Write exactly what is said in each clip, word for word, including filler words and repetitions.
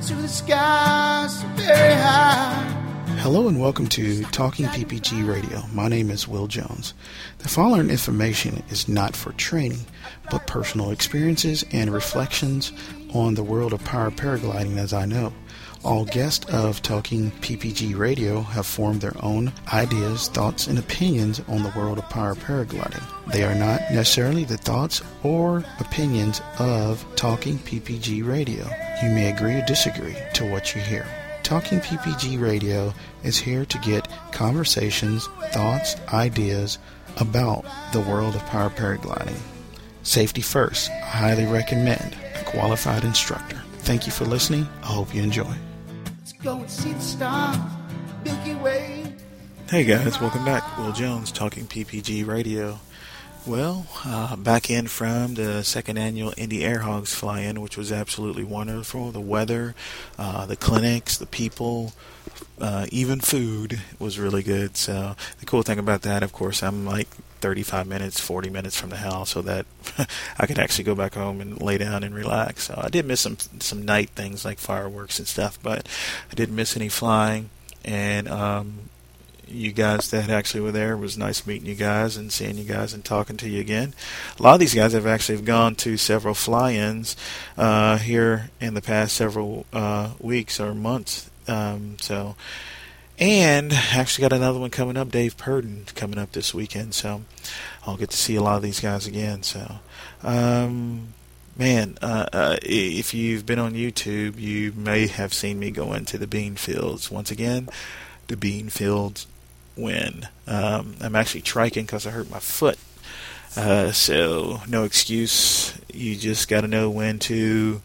to the sky so very high. Hello and welcome to Talking P P G Radio. My name is Will Jones. The following information is not for training, but personal experiences and reflections on the world of power paragliding as I know. All guests of Talking P P G Radio have formed their own ideas, thoughts, and opinions on the world of power paragliding. They are not necessarily the thoughts or opinions of Talking P P G Radio. You may agree or disagree to what you hear. Talking P P G Radio is here to get conversations, thoughts, ideas about the world of power paragliding. Safety first. I highly recommend a qualified instructor. Thank you for listening. I hope you enjoy. Let's go and see the stars, Milky Way. Hey guys, welcome back. Will Jones, Talking P P G Radio. Well, uh, back in from the second annual Indy Airhogs fly-in, which was absolutely wonderful. The weather, uh, the clinics, the people, uh, even food was really good. So the cool thing about that, of course, I'm like thirty-five minutes, forty minutes from the house, so that I could actually go back home and lay down and relax. So I did miss some some night things like fireworks and stuff, but I didn't miss any flying. And um, you guys that actually were there, it was nice meeting you guys and seeing you guys and talking to you again. A lot of these guys have actually gone to several fly-ins uh, here in the past several uh, weeks or months. Um, so, and actually got another one coming up, Dave Purden, coming up this weekend. So I'll get to see a lot of these guys again. So, um, man, uh, uh, if you've been on YouTube, you may have seen me go into the bean fields once again. The bean fields win. Um, I'm actually triking because I hurt my foot. Uh, so no excuse. You just got to know when to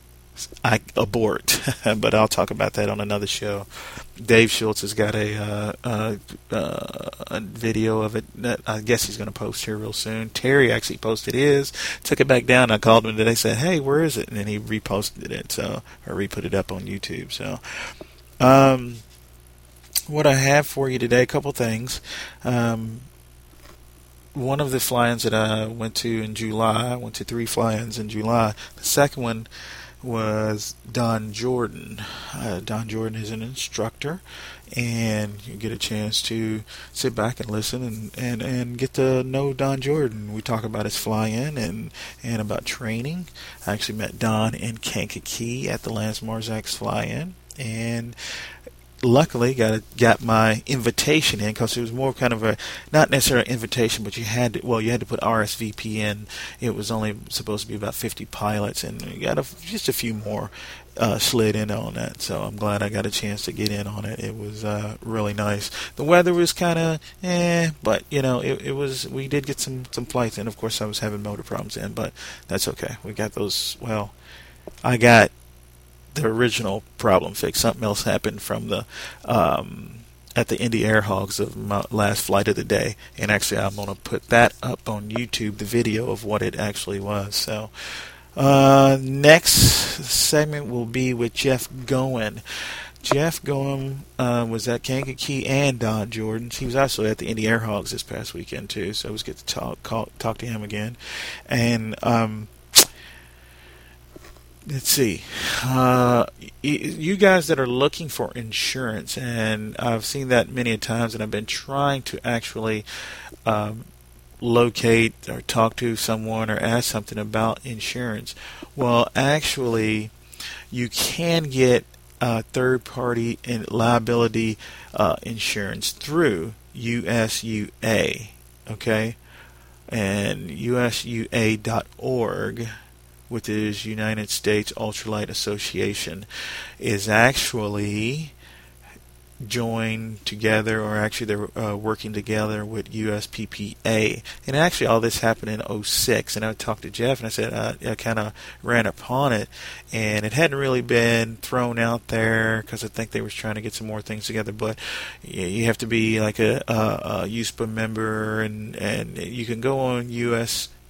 I abort. But I'll talk about that on another show. Dave Schultz has got a, uh, uh, uh, a video of it that I guess he's going to post here real soon. Terry actually posted his, took it back down. I called him today, said, "Hey, where is it?" And then he reposted it, so or re-put it up on YouTube. So, um. What I have for you today, a couple things. Um, one of the fly-ins that I went to in July, I went to three fly-ins in July. The second one was Don Jordan. Uh, Don Jordan is an instructor, and you get a chance to sit back and listen and, and, and get to know Don Jordan. We talk about his fly-in and, and about training. I actually met Don in Kankakee at the Lance Marzak's fly-in, and luckily got got my invitation in because it was more kind of a not necessarily an invitation, but you had to, well you had to put R S V P in. It was only supposed to be about fifty pilots, and you got a, just a few more uh, slid in on that. So I'm glad I got a chance to get in on it. It was uh, really nice. The weather was kind of eh, but you know it, it was. We did get some some flights in. Of course, I was having motor problems in, but that's okay. We got those. Well, I got the original problem fixed. Something else happened from the um, at the Indy Airhogs of my last flight of the day, and actually I'm going to put that up on YouTube, the video of what it actually was. So uh, next segment will be with Jeff Goen. Jeff Goen uh, was at Kankakee and Don Jordan. He was also at the Indy Airhogs this past weekend too, so it was good to talk call, talk to him again. And um, Let's see. Uh, you guys that are looking for insurance, and I've seen that many a times, and I've been trying to actually um, locate or talk to someone or ask something about insurance. Well, actually, you can get uh, third-party and liability uh, insurance through U S U A, okay? And U S U A dot org, which is United States Ultralight Association, is actually joined together, or actually they're uh, working together with U S P P A. And actually all this happened in oh six, and I talked to Jeff and I said uh, I kind of ran upon it, and it hadn't really been thrown out there because I think they were trying to get some more things together, but you have to be like a, a, a U S P A member, and, and you can go on U S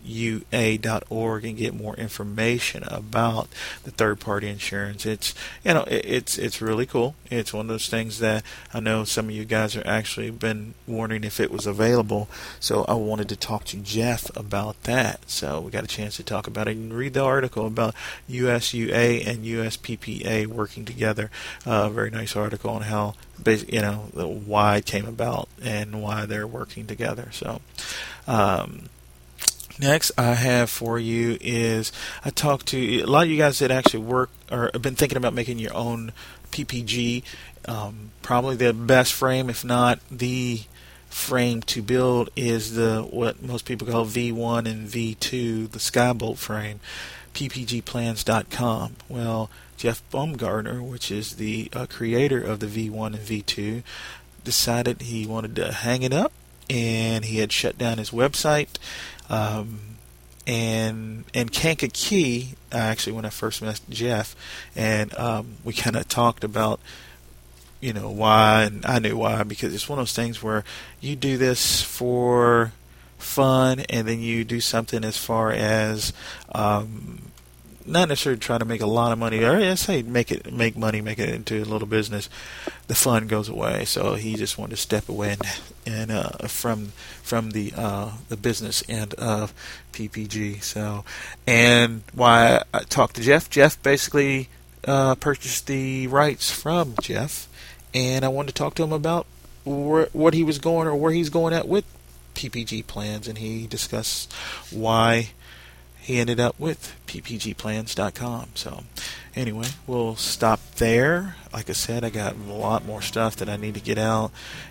U A dot org and get more information about the third-party insurance. It's you know it, it's it's really cool. It's one of those things that I know some of you guys are actually been wondering if it was available. So I wanted to talk to Jeff about that. So we got a chance to talk about it and read the article about U S U A and U S P P A working together. A uh, very nice article on how you know why it came about and why they're working together. So. Um, Next I have for you is I talked to a lot of you guys that actually work or have been thinking about making your own P P G. Um, probably the best frame, if not the frame to build, is the what most people call V one and V two, the Skybolt frame, P P G plans dot com. Well, Jeff Baumgartner, which is the uh, creator of the V one and V two, decided he wanted to hang it up, and he had shut down his website. Um, and and Kankakee, actually, when I first met Jeff, and um, we kind of talked about, you know, why, and I knew why, because it's one of those things where you do this for fun, and then you do something as far as um, not necessarily trying to make a lot of money, or I say make it make money, make it into a little business. The fun goes away, so he just wanted to step away and, and uh, from from the uh, the business end of P P G. So, and why I talked to Jeff. Jeff basically uh, purchased the rights from Jeff, and I wanted to talk to him about where, what he was going or where he's going at with P P G plans, and he discussed why he ended up with P P G plans dot com. So anyway, we'll stop there. Like I said, I got a lot more stuff that I need to get out,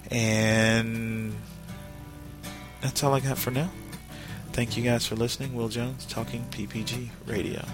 and that's all I got for now. Thank you guys for listening. Will Jones, Talking P P G Radio.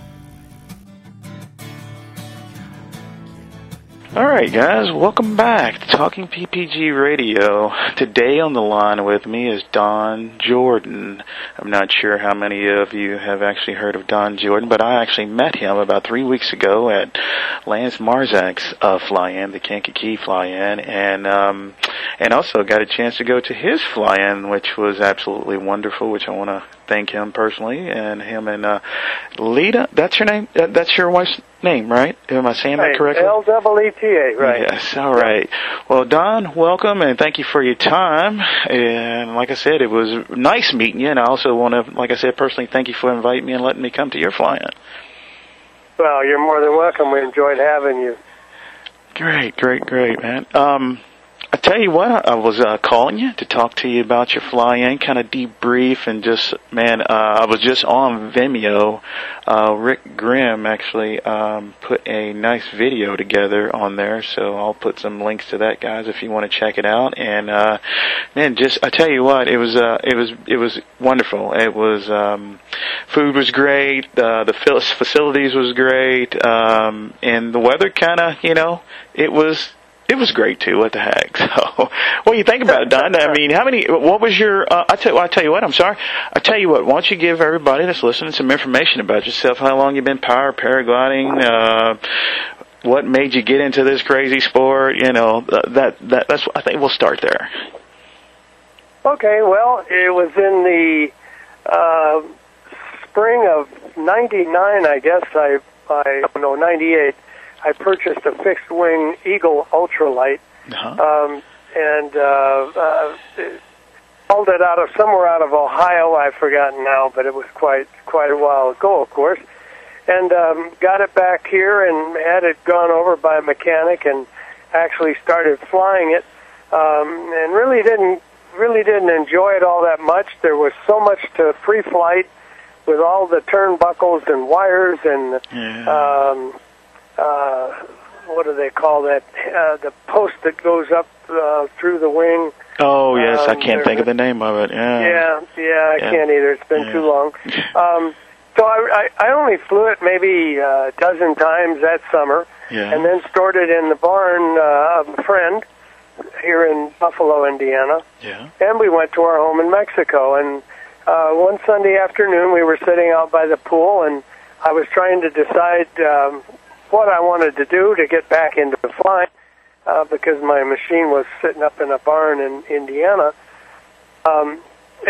Alright guys, welcome back to Talking P P G Radio. Today on the line with me is Don Jordan. I'm not sure how many of you have actually heard of Don Jordan, but I actually met him about three weeks ago at Lance Marzak's uh, fly-in, the Kankakee fly-in, and um, and also got a chance to go to his fly-in, which was absolutely wonderful, which I want to thank him personally, and him and uh, Lita, that's your name? Uh, that's your wife's name, right? Am I saying that correctly? L E E T A, right. Yes, all right. Well, Don, welcome, and thank you for your time. And like I said, it was nice meeting you, and I also want to, like I said, personally thank you for inviting me and letting me come to your fly-in. Well, you're more than welcome. We enjoyed having you. Great, great, great, man. Um, I tell you what, I was uh, calling you to talk to you about your fly-in, kind of debrief, and just, man, uh, I was just on Vimeo. Uh, Rick Grimm actually um, put a nice video together on there, so I'll put some links to that, guys, if you want to check it out. And uh, man, just I tell you what, it was uh, it was it was wonderful. It was um, food was great, uh, the facilities was great, um, and the weather kind of, you know, it was. It was great too. What the heck? So, what do you think about it, Don? I mean, how many? What was your? Uh, I tell. I tell you what. I'm sorry. I tell you what. Why don't you give everybody that's listening some information about yourself? How long you've been power paragliding? Uh, what made you get into this crazy sport? You know, that that that's. I think we'll start there. Okay. Well, it was in the uh, spring of ninety-nine, I guess. I I don't know ninety-eight. I purchased a fixed-wing Eagle Ultralight, uh-huh. um, and uh, uh, hauled it out of somewhere out of Ohio. I've forgotten now, but it was quite quite a while ago, of course. And um, got it back here and had it gone over by a mechanic, and actually started flying it. Um, and really didn't really didn't enjoy it all that much. There was so much to free flight with all the turnbuckles and wires and. Yeah. Um, Uh, what do they call that? Uh, the post that goes up uh, through the wing. Oh, yes, um, I can't think of the name of it. Yeah, yeah, yeah I yeah. can't either. It's been yeah. too long. Um, so I, I, I only flew it maybe a dozen times that summer, yeah. and then stored it in the barn uh, of a friend here in Buffalo, Indiana. Yeah. And we went to our home in Mexico. And uh, one Sunday afternoon, we were sitting out by the pool, and I was trying to decide um, what I wanted to do to get back into flying, uh, because my machine was sitting up in a barn in Indiana. Um, and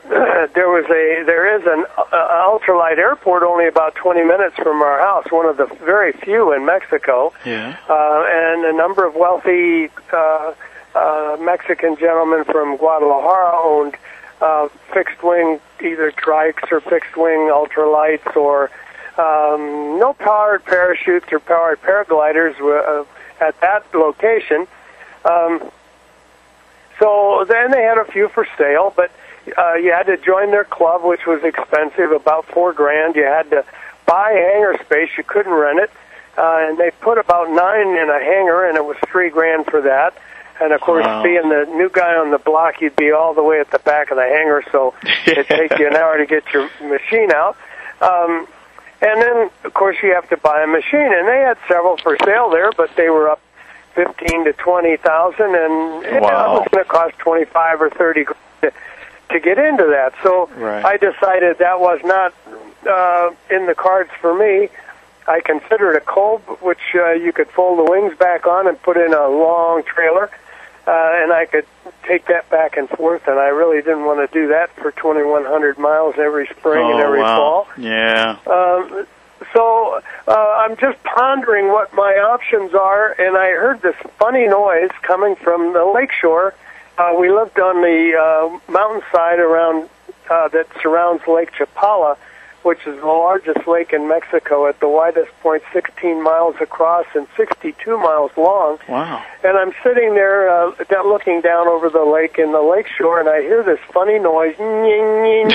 there was a there is an uh, ultralight airport only about twenty minutes from our house, one of the very few in Mexico. Yeah. Uh, and a number of wealthy uh, uh, Mexican gentlemen from Guadalajara owned uh, fixed-wing, either trikes or fixed-wing ultralights, or um, no powered parachutes or powered paragliders uh, at that location. Um, so then they had a few for sale, but uh, you had to join their club, which was expensive, about four grand. You had to buy hangar space. You couldn't rent it. Uh, and they put about nine in a hangar, and it was three grand for that. And, of course, wow. being the new guy on the block, you'd be all the way at the back of the hangar, so it'd take you an hour to get your machine out. Um, and then, of course, you have to buy a machine. And they had several for sale there, but they were up fifteen to twenty thousand, and it wow. was going to cost twenty-five or thirty to, to get into that. So right. I decided that was not uh, in the cards for me. I considered a Kolb, which uh, you could fold the wings back on and put in a long trailer, uh, and I could take that back and forth, and I really didn't want to do that for twenty-one hundred miles every spring oh, and every wow. fall. Yeah. Um, so uh, I'm just pondering what my options are, and I heard this funny noise coming from the lakeshore. Uh, we lived on the uh, mountainside around uh, that surrounds Lake Chapala, which is the largest lake in Mexico, at the widest point, sixteen miles across and sixty-two miles long. Wow. And I'm sitting there uh, looking down over the lake in the lakeshore, and I hear this funny noise. And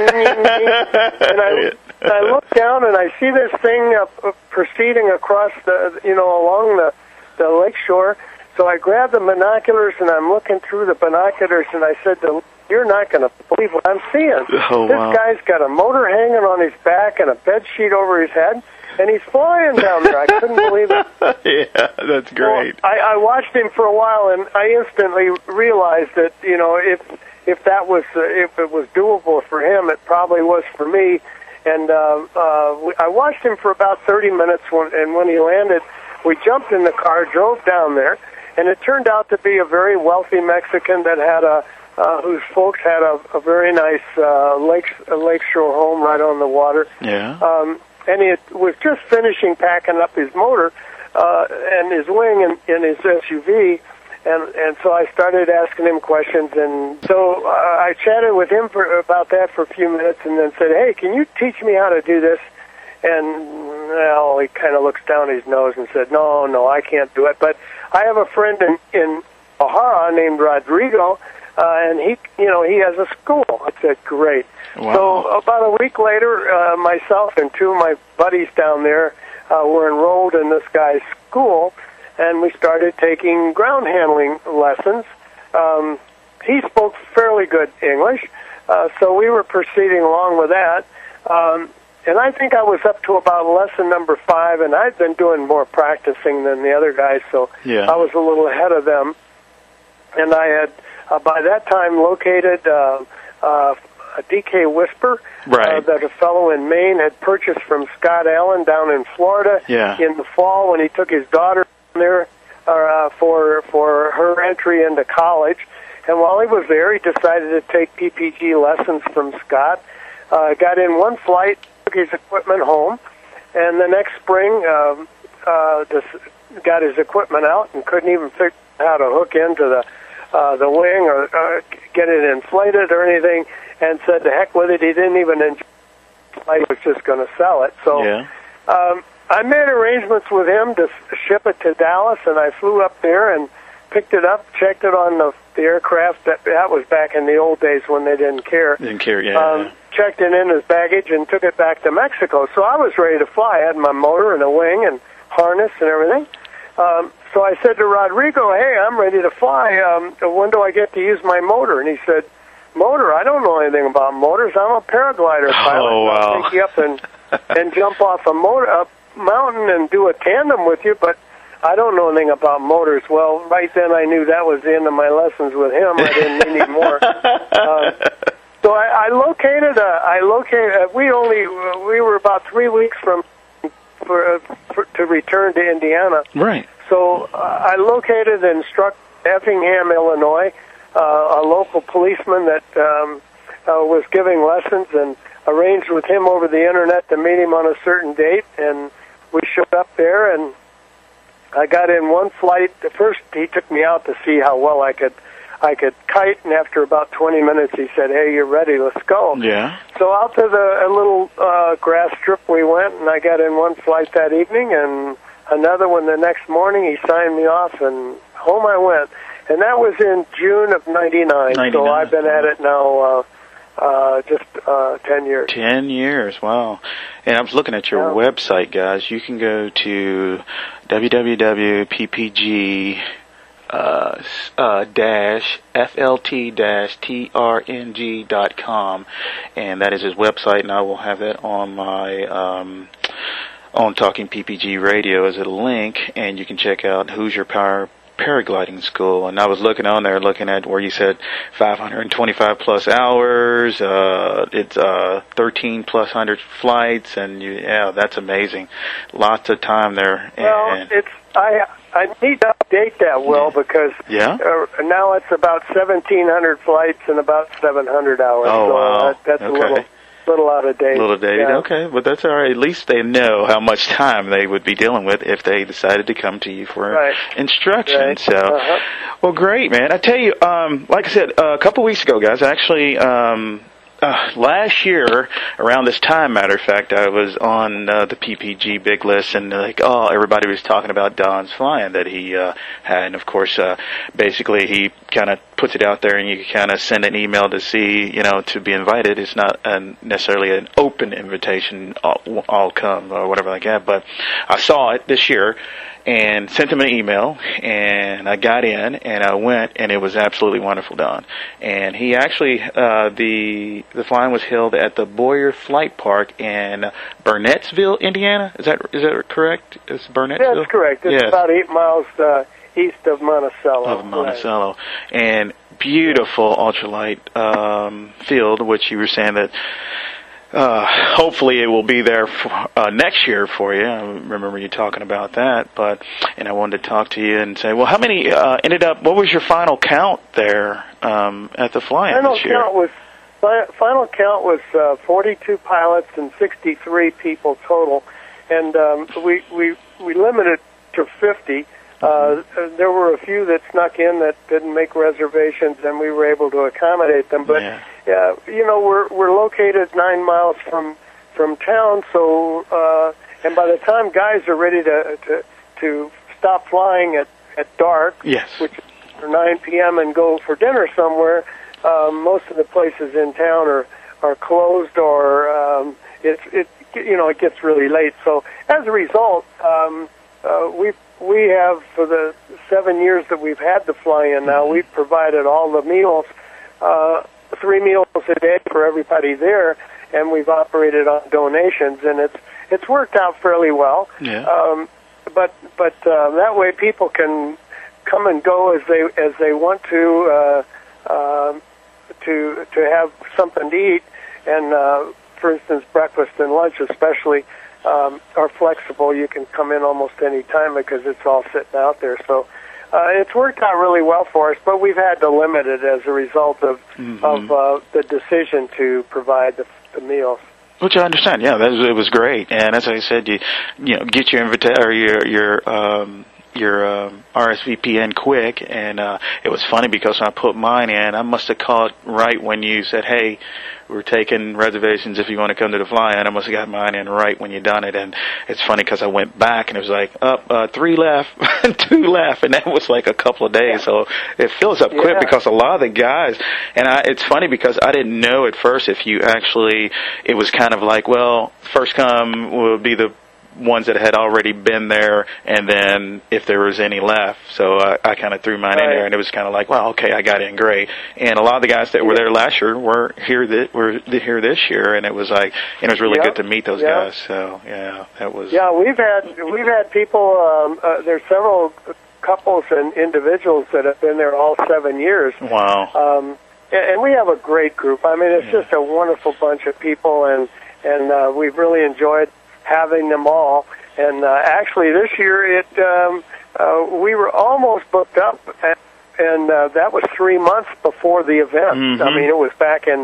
I, I look down, and I see this thing uh, proceeding across the, you know, along the, the lakeshore. So I grab the binoculars, and I'm looking through the binoculars, and I said to you're not going to believe what I'm seeing. Oh, this wow. guy's got a motor hanging on his back and a bed sheet over his head, and he's flying down there. I couldn't believe it. Yeah, that's great. Well, I, I watched him for a while, and I instantly realized that, you know, if if that was uh, if it was doable for him, it probably was for me. And uh, uh, I watched him for about thirty minutes, when, and when he landed, we jumped in the car, drove down there, and it turned out to be a very wealthy Mexican that had a Uh, whose folks had a, a very nice uh, lake a lakeshore home right on the water. Yeah. Um, and he had, was just finishing packing up his motor uh, and his wing and, and his S U V, and and so I started asking him questions, and so uh, I chatted with him for about that for a few minutes, and then said, "Hey, can you teach me how to do this?" And well, he kind of looks down his nose and said, "No, no, I can't do it." But I have a friend in in O'Hara named Rodrigo. Uh, and he, you know, he has a school. I said, great. Wow. So about a week later, uh, myself and two of my buddies down there uh, were enrolled in this guy's school, and we started taking ground handling lessons. Um, he spoke fairly good English, uh, so we were proceeding along with that. Um, and I think I was up to about lesson number five, and I'd been doing more practicing than the other guys, so yeah. I was a little ahead of them. And I had... Uh, by that time, located uh, uh, a D K Whisper right. uh, that a fellow in Maine had purchased from Scott Allen down in Florida yeah. in the fall when he took his daughter there uh, for for her entry into college. And while he was there, he decided to take P P G lessons from Scott. Uh, got in one flight, took his equipment home, and the next spring um, uh, this, got his equipment out and couldn't even figure out how to hook into the Uh, the wing or uh, get it inflated or anything, and said to heck with it. He didn't even enjoy it. He was just going to sell it. So yeah. um, I made arrangements with him to ship it to Dallas, and I flew up there and picked it up, checked it on the, the aircraft. That, that was back in the old days when they didn't care. Didn't care, yeah. Um, checked it in as baggage and took it back to Mexico. So I was ready to fly. I had my motor and a wing and harness and everything. Um, so I said to Rodrigo, hey, I'm ready to fly. Um, when do I get to use my motor? And he said, motor? I don't know anything about motors. I'm a paraglider pilot. Oh, wow. I'll take you up and, and jump off a motor, a mountain and do a tandem with you, but I don't know anything about motors. Well, right then I knew that was the end of my lessons with him. I didn't need any more. Uh, so I, I located, a, I located, a, we only, we were about three weeks from, for, uh, for to return to Indiana. Right. So uh, I located and struck Effingham, Illinois, uh, a local policeman that um, uh, was giving lessons and arranged with him over the internet to meet him on a certain date, and we showed up there, and I got in one flight. First, he took me out to see how well I could I could kite, and after about twenty minutes, he said, "Hey, you're ready, let's go." Yeah. So out to the a little uh, grass strip we went, and I got in one flight that evening, and another one the next morning. He signed me off, and home I went. And that was in June of ninety-nine, so I've been at it now uh, uh, just uh, ten years. Ten years, wow. And I was looking at your yeah. website, guys. You can go to w w w dot p p g uh, uh, dash f l t dash t r n g dot com, and that is his website, and I will have that on my um, on Talking P P G Radio as a link, and you can check out Hoosier Power Paragliding School. And I was looking on there, looking at where you said five hundred twenty-five plus hours, uh, it's uh, thirteen plus hundred flights, and you, yeah, that's amazing. Lots of time there. Well, and it's I I need to update that, Will, because yeah? uh, now it's about seventeen hundred flights and about seven hundred hours. Oh, so wow. that, that's okay. a little little out of date. A little dated, yeah. Okay, but that's all right. At least they know how much time they would be dealing with if they decided to come to you for right. instruction. Right. So, uh-huh. well, great, man. I tell you, um, like I said, uh, a couple weeks ago, guys, actually, um, uh, last year, around this time, matter of fact, I was on uh, the P P G big list, and like, oh, everybody was talking about Don's flying that he uh, had, and of course, uh, basically, he kind of puts it out there, and you kind of send an email to see, you know, to be invited. It's not an, necessarily an open invitation, all, all come or whatever like that. But I saw it this year and sent him an email, and I got in, and I went, and it was absolutely wonderful, Don. And he actually, uh, the the flying was held at the Boyer Flight Park in Burnettsville, Indiana. Is that is that correct? It's Burnettsville? Yeah, that's correct. It's yes. about eight miles uh, east of Monticello. Of Monticello. Right. And beautiful ultralight um, field, which you were saying that uh, hopefully it will be there for, uh, next year for you. I remember you talking about that, but and I wanted to talk to you and say, well, how many uh, ended up? What was your final count there um, at the flying final this year? Count was, final count was uh, forty-two pilots and sixty-three people total, and um, we we we limited to fifty. Uh, there were a few that snuck in that didn't make reservations, and we were able to accommodate them. But yeah, yeah you know, we're we're located nine miles from from town, so uh, and by the time guys are ready to to, to stop flying at at dark, yes, which is nine p.m. and go for dinner somewhere, um, most of the places in town are are closed, or um, it's it you know it gets really late. So as a result, um, uh, we've We have, for the seven years that we've had the fly-in now, we've provided all the meals, uh, three meals a day for everybody there, and we've operated on donations, and it's it's worked out fairly well. Yeah. Um, but but uh, that way people can come and go as they as they want to uh, uh, to to have something to eat, and uh, for instance, breakfast and lunch especially. Um, are flexible. You can come in almost any time because it's all sitting out there. So uh, it's worked out really well for us, but we've had to limit it as a result of mm-hmm. of uh, the decision to provide the, the meals. Which I understand. Yeah, that was, it was great. And as I said, you you know get your invita- or your your um, your um, R S V P in quick, and uh, it was funny because when I put mine in, I must have caught right when you said, "Hey, we're taking reservations if you want to come to the fly-in." I must have got mine in right when you done it, and it's funny because I went back and it was like, up, uh, three left, two left, and that was like a couple of days. So it fills up quick yeah. because a lot of the guys, and I, it's funny because I didn't know at first if you actually, it was kind of like, well, first come will be the ones that had already been there, and then if there was any left. So I, I kind of threw mine right. in there, and it was kind of like, well, okay, I got in great. And a lot of the guys that were there last year were here that were here this year, and it was like, and it was really yep. good to meet those yep. guys. So yeah, that was. Yeah, we've had we've had people. Um, uh, there's several couples and individuals that have been there all seven years. Wow. Um, and, and we have a great group. I mean, it's yeah. just a wonderful bunch of people, and and uh, we've really enjoyed having them all. And uh, actually, this year it um, uh, we were almost booked up, and, and uh, that was three months before the event. Mm-hmm. I mean, it was back in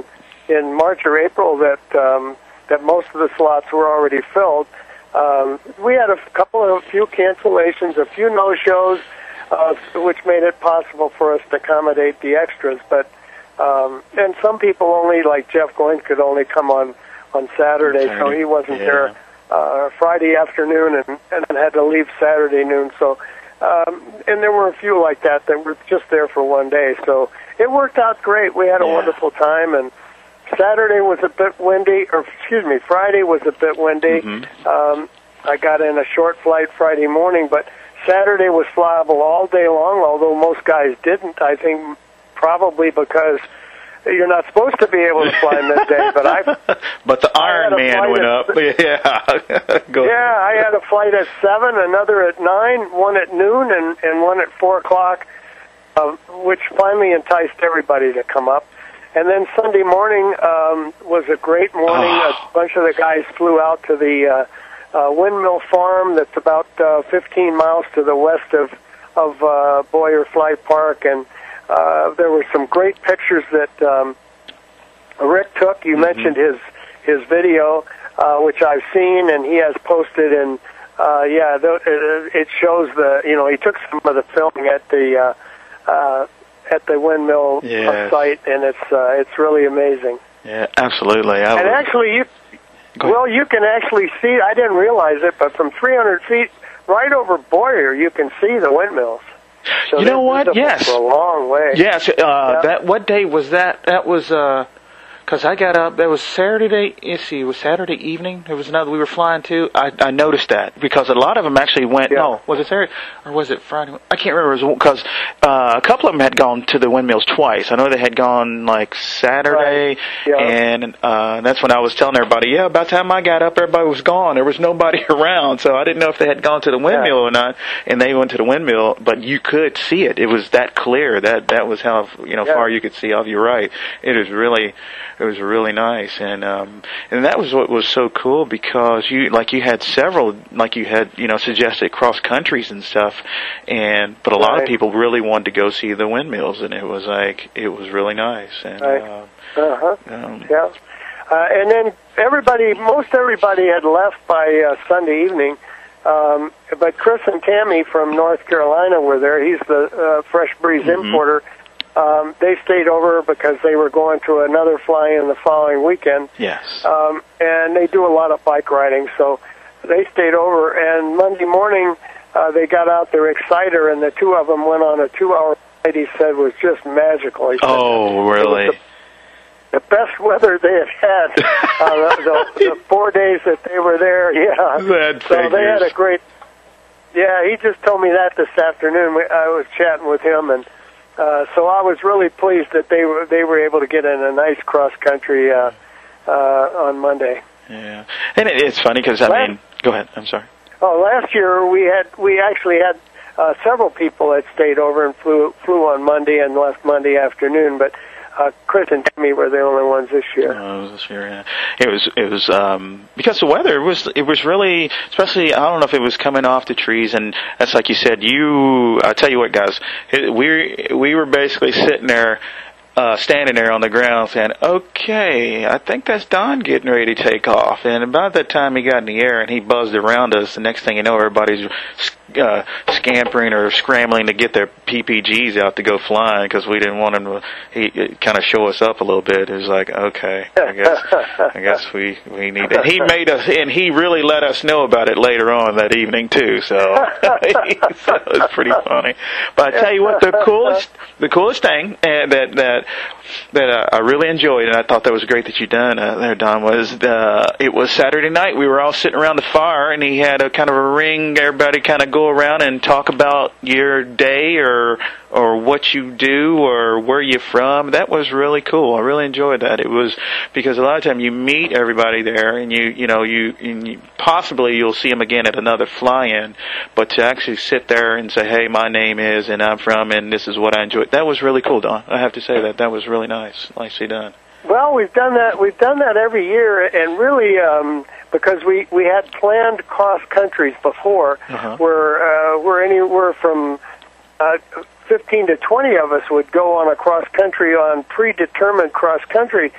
in March or April that um, that most of the slots were already filled. Um, we had a couple of a few cancellations, a few no-shows, uh, which made it possible for us to accommodate the extras. But um, and some people only, like Jeff Goins, could only come on on Saturday, Saturday. so he wasn't yeah. there uh, Friday afternoon, and, and then had to leave Saturday noon. So, um, and there were a few like that that were just there for one day. So it worked out great. We had a yeah. wonderful time, and Saturday was a bit windy, or excuse me, Friday was a bit windy. Mm-hmm. Um, I got in a short flight Friday morning, but Saturday was flyable all day long, although most guys didn't. I think probably because you're not supposed to be able to fly midday, but I. But the Iron Man went up. Yeah. Go yeah, I had a flight at seven, another at nine, one at noon, and and one at four o'clock, uh, which finally enticed everybody to come up. And then Sunday morning um, was a great morning. Oh. A bunch of the guys flew out to the uh, uh, windmill farm that's about uh, fifteen miles to the west of of uh, Boyer Fly Park, and uh, there were some great pictures that um, Rick took. You mm-hmm. mentioned his his video, uh, which I've seen, and he has posted. And uh, yeah, th- it shows the you know he took some of the filming at the. Uh, uh, at the windmill yes. site, and it's uh, it's really amazing. Yeah, absolutely. I and would... actually, you well, you can actually see. I didn't realize it, but from three hundred feet, right over Boyer, you can see the windmills. So you know what? Yes, for a long way. Yes. Uh, yeah. That what day was that? That was. Uh... Because I got up, that was Saturday, let's see, it was Saturday evening, there was another we were flying to. I, I noticed that, because a lot of them actually went, yeah. no, was it Saturday, or was it Friday? I can't remember, because uh, a couple of them had gone to the windmills twice. I know they had gone, like, Saturday, right. yeah. and uh, that's when I was telling everybody, yeah, by the time I got up, everybody was gone. There was nobody around, so I didn't know if they had gone to the windmill yeah. or not, and they went to the windmill, but you could see it. It was that clear. That that was how, you know, yeah. far you could see off. You're right. It was really... It was really nice, and um, and that was what was so cool, because you like you had several, like you had you know suggested cross countries and stuff, and but a lot right. of people really wanted to go see the windmills, and it was like it was really nice. And, right. uh, uh-huh. um, yeah, uh, and then everybody, most everybody had left by uh, Sunday evening, um, but Chris and Tammy from North Carolina were there. He's the uh, Fresh Breeze mm-hmm. importer. Um, they stayed over because they were going to another fly-in the following weekend. Yes. Um, and they do a lot of bike riding, so they stayed over. And Monday morning, uh, they got out their Exciter, and the two of them went on a two-hour flight. He said was just magical. He said oh, really? The, the best weather they had had uh, the, the, the four days that they were there. Yeah. That so figures. they had a great. Yeah, he just told me that this afternoon. I was chatting with him, and. Uh, so I was really pleased that they were they were able to get in a nice cross country uh, uh, on Monday. Yeah, and it, it's funny because I last, mean, go ahead. I'm sorry. Oh, last year we had we actually had uh, several people that stayed over and flew flew on Monday and left Monday afternoon, but. Uh, Chris and Timmy were the only ones this year. Oh, this year, yeah. It was, it was, um, because the weather was, it was really, especially, I don't know if it was coming off the trees, and that's like you said, you, I tell you what, guys, it, we, we were basically sitting there, uh, standing there on the ground saying, okay, I think that's Don getting ready to take off. And about that time he got in the air and he buzzed around us, the next thing you know, everybody's uh, scampering or scrambling to get their P P Gs out to go flying because we didn't want him to he, kind of show us up a little bit. It was like, okay, I guess I guess we, we need that. He made us, and he really let us know about it later on that evening too, so, so it was pretty funny. But I tell you what, the coolest the coolest thing uh, that that that uh, I really enjoyed, and I thought that was great that you done uh, there, Don, was uh, it was Saturday night. We were all sitting around the fire, and he had a kind of a ring. Everybody kind of go around and talk about your day or or what you do or where you're from. That was really cool. I really enjoyed that. It was because a lot of time you meet everybody there, and you you know you, and you possibly you'll see them again at another fly-in, but to actually sit there and say, hey, my name is, and I'm from, and this is what I enjoy. That was really cool, Don. I have to say that. That was really nice. Nicely done. Well, we've done that. We've done that every year, and really, um, because we, we had planned cross countries before, uh-huh. where uh, where anywhere from uh, fifteen to twenty of us would go on a cross country on predetermined cross country.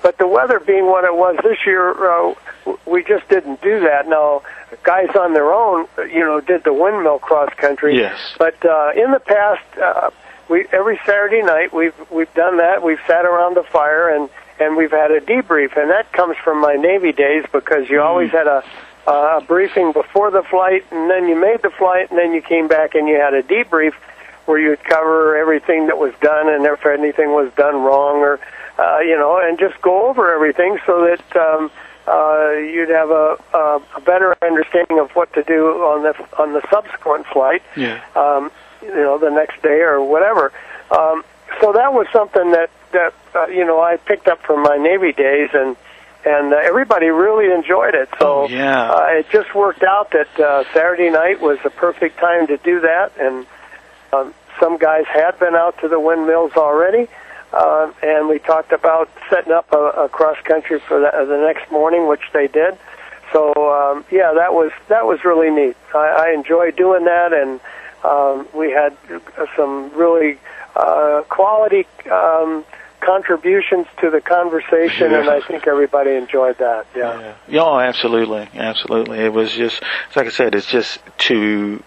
but the weather being what it was this year, uh, we just didn't do that. Now, guys on their own, you know, did the windmill cross country. Yes. But uh, in the past, uh, we every Saturday night we've we've done that. We've sat around the fire and and we've had a debrief, and that comes from my Navy days because you mm. always had a uh, a briefing before the flight, and then you made the flight, and then you came back and you had a debrief where you'd cover everything that was done and if anything was done wrong, or uh, you know, and just go over everything so that um, uh, you'd have a, a, a better understanding of what to do on the on the subsequent flight. Yeah. Um, you know, the next day or whatever. Um, so that was something that that uh, you know I picked up from my Navy days, and and uh, everybody really enjoyed it. So oh, yeah. uh, it just worked out that uh, Saturday night was the perfect time to do that, and um, some guys had been out to the windmills already, uh, and we talked about setting up a, a cross country for the, uh, the next morning, which they did. So um, yeah, that was that was really neat. I, I enjoyed doing that, and um, we had some really uh, quality um, contributions to the conversation, and I think everybody enjoyed that. Yeah. Yeah. yeah oh, absolutely, absolutely. It was just, like I said, it's just to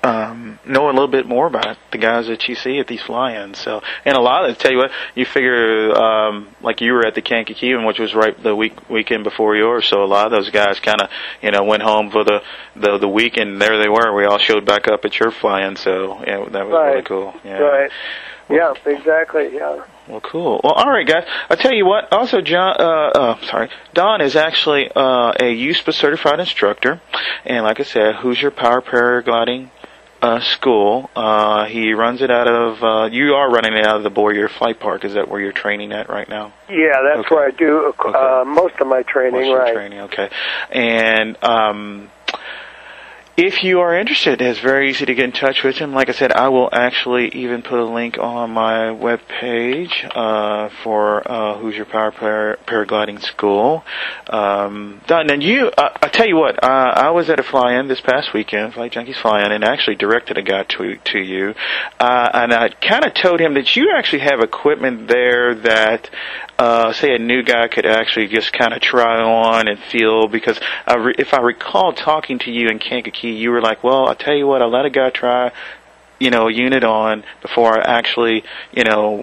um, know a little bit more about the guys that you see at these fly-ins. So, and a lot of, tell you what, you figure, um, like you were at the Kankakee, which was right the week weekend before yours. So a lot of those guys kind of, you know, went home for the the the week, and there they were. We all showed back up at your fly-in. So yeah, that was right. really cool. Yeah. Right. Yeah. Exactly. Yeah. Well, cool. Well, all right, guys. I'll tell you what. Also, John, uh, uh, sorry, Don is actually uh, a U S P A certified instructor, and like I said, Hoosier Power Paragliding uh, School. Uh, he runs it out of. Uh, you are running it out of the Boyer Flight Park. Is that where you're training at right now? Yeah, that's okay. where I do uh, okay. most of my training. Most of right. Training. Okay. And um, if you are interested, it's very easy to get in touch with him. Like I said, I will actually even put a link on my web page uh, for uh, Hoosier Power Par- Paragliding School. Um, Don, and you, uh, I tell you what, uh, I was at a fly-in this past weekend, Flight Junkies fly-in, and actually directed a guy to to you. Uh, and I kind of told him that you actually have equipment there that, uh, say, a new guy could actually just kind of try on and feel, because I re- if I recall talking to you in Kankakee, you were like, well, I'll tell you what, I'll let a guy try, you know, a unit on before I actually, you know,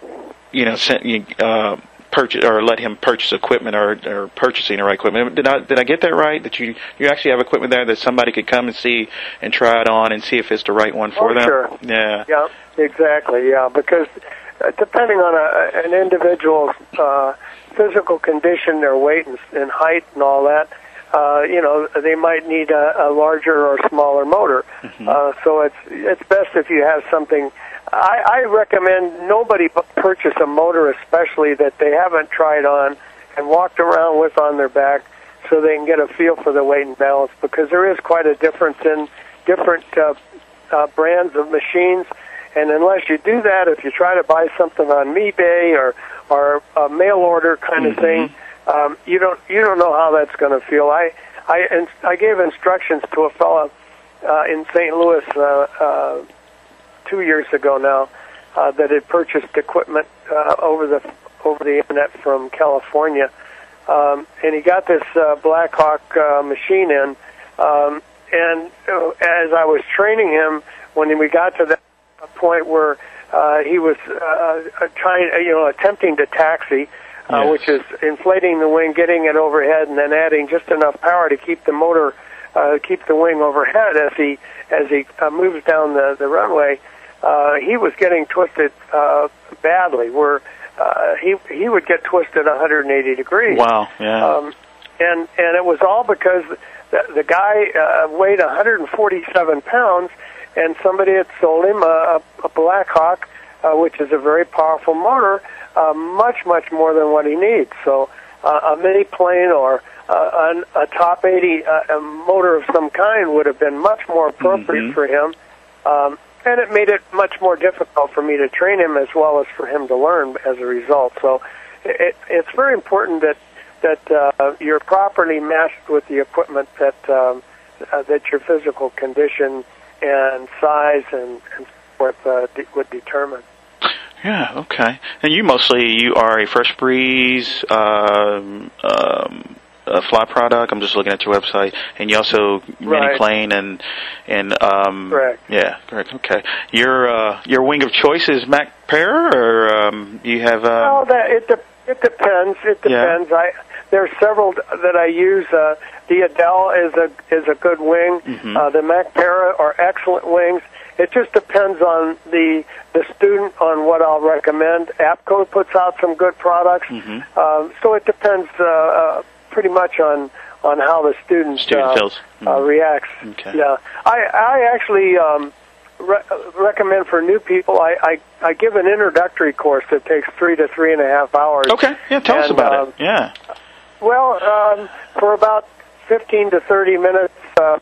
you know, sent you, uh, purchase or let him purchase equipment or, or purchasing the right equipment. Did I did I get that right? That you you actually have equipment there that somebody could come and see and try it on and see if it's the right one for oh, them? Sure. Yeah. Yeah. Exactly. Yeah. Because uh, depending on a, an individual's uh, physical condition, their weight and, and height and all that. Uh, you know, they might need a, a larger or smaller motor. Mm-hmm. Uh, so it's it's best if you have something. I, I recommend nobody purchase a motor, especially that they haven't tried on and walked around with on their back, so they can get a feel for the weight and balance. Because there is quite a difference in different uh, uh, brands of machines, and unless you do that, if you try to buy something on eBay or or a mail order kind mm-hmm. of thing. Um, you don't you don't know how that's going to feel. I I and I gave instructions to a fellow uh, in Saint Louis uh, uh, two years ago now uh, that had purchased equipment uh, over the over the internet from California, um, and he got this uh, Blackhawk uh, machine in. Um, and uh, as I was training him, when we got to that point where uh, he was uh, trying, you know, attempting to taxi. Uh, yes. Which is inflating the wing, getting it overhead, and then adding just enough power to keep the motor, uh, keep the wing overhead as he as he uh, moves down the the runway. Uh, he was getting twisted uh, badly, where uh, he he would get twisted one hundred eighty degrees. Wow! Yeah. Um, and and it was all because the, the guy uh, weighed one hundred forty-seven pounds, and somebody had sold him a, a Blackhawk, uh, which is a very powerful motor. Uh, much, much more than what he needs. So uh, a mini plane or uh, an, a top eighty uh, a motor of some kind would have been much more appropriate mm-hmm. for him. Um, and it made it much more difficult for me to train him as well as for him to learn as a result. So it, it's very important that that uh, you're properly matched with the equipment that um, uh, that your physical condition and size and, and so forth uh, de- would determine. Yeah, okay. And you mostly, you are a Fresh Breeze um, um, a fly product. I'm just looking at your website. And you also mini Right. plane and, and um, Correct. yeah, correct. Okay. Your uh, your wing of choice is Mac Para, or um, you have... Um, Well, that, it, de- it depends. It Yeah. depends. I There's several that I use. Uh, the Adele is a is a good wing. Mhm. Uh, the Mac Para are excellent wings. It just depends on the the student on what I'll recommend. APCO puts out some good products, Mhm. um, so it depends uh, uh, pretty much on on how the student, Student uh, feels. uh, Mhm. reacts. Okay. Yeah, I I actually um, re- recommend for new people. I, I I give an introductory course that takes three to three and a half hours. Okay. Yeah, tell us And, about um, it. Yeah. Well, um, for about fifteen to thirty minutes, um,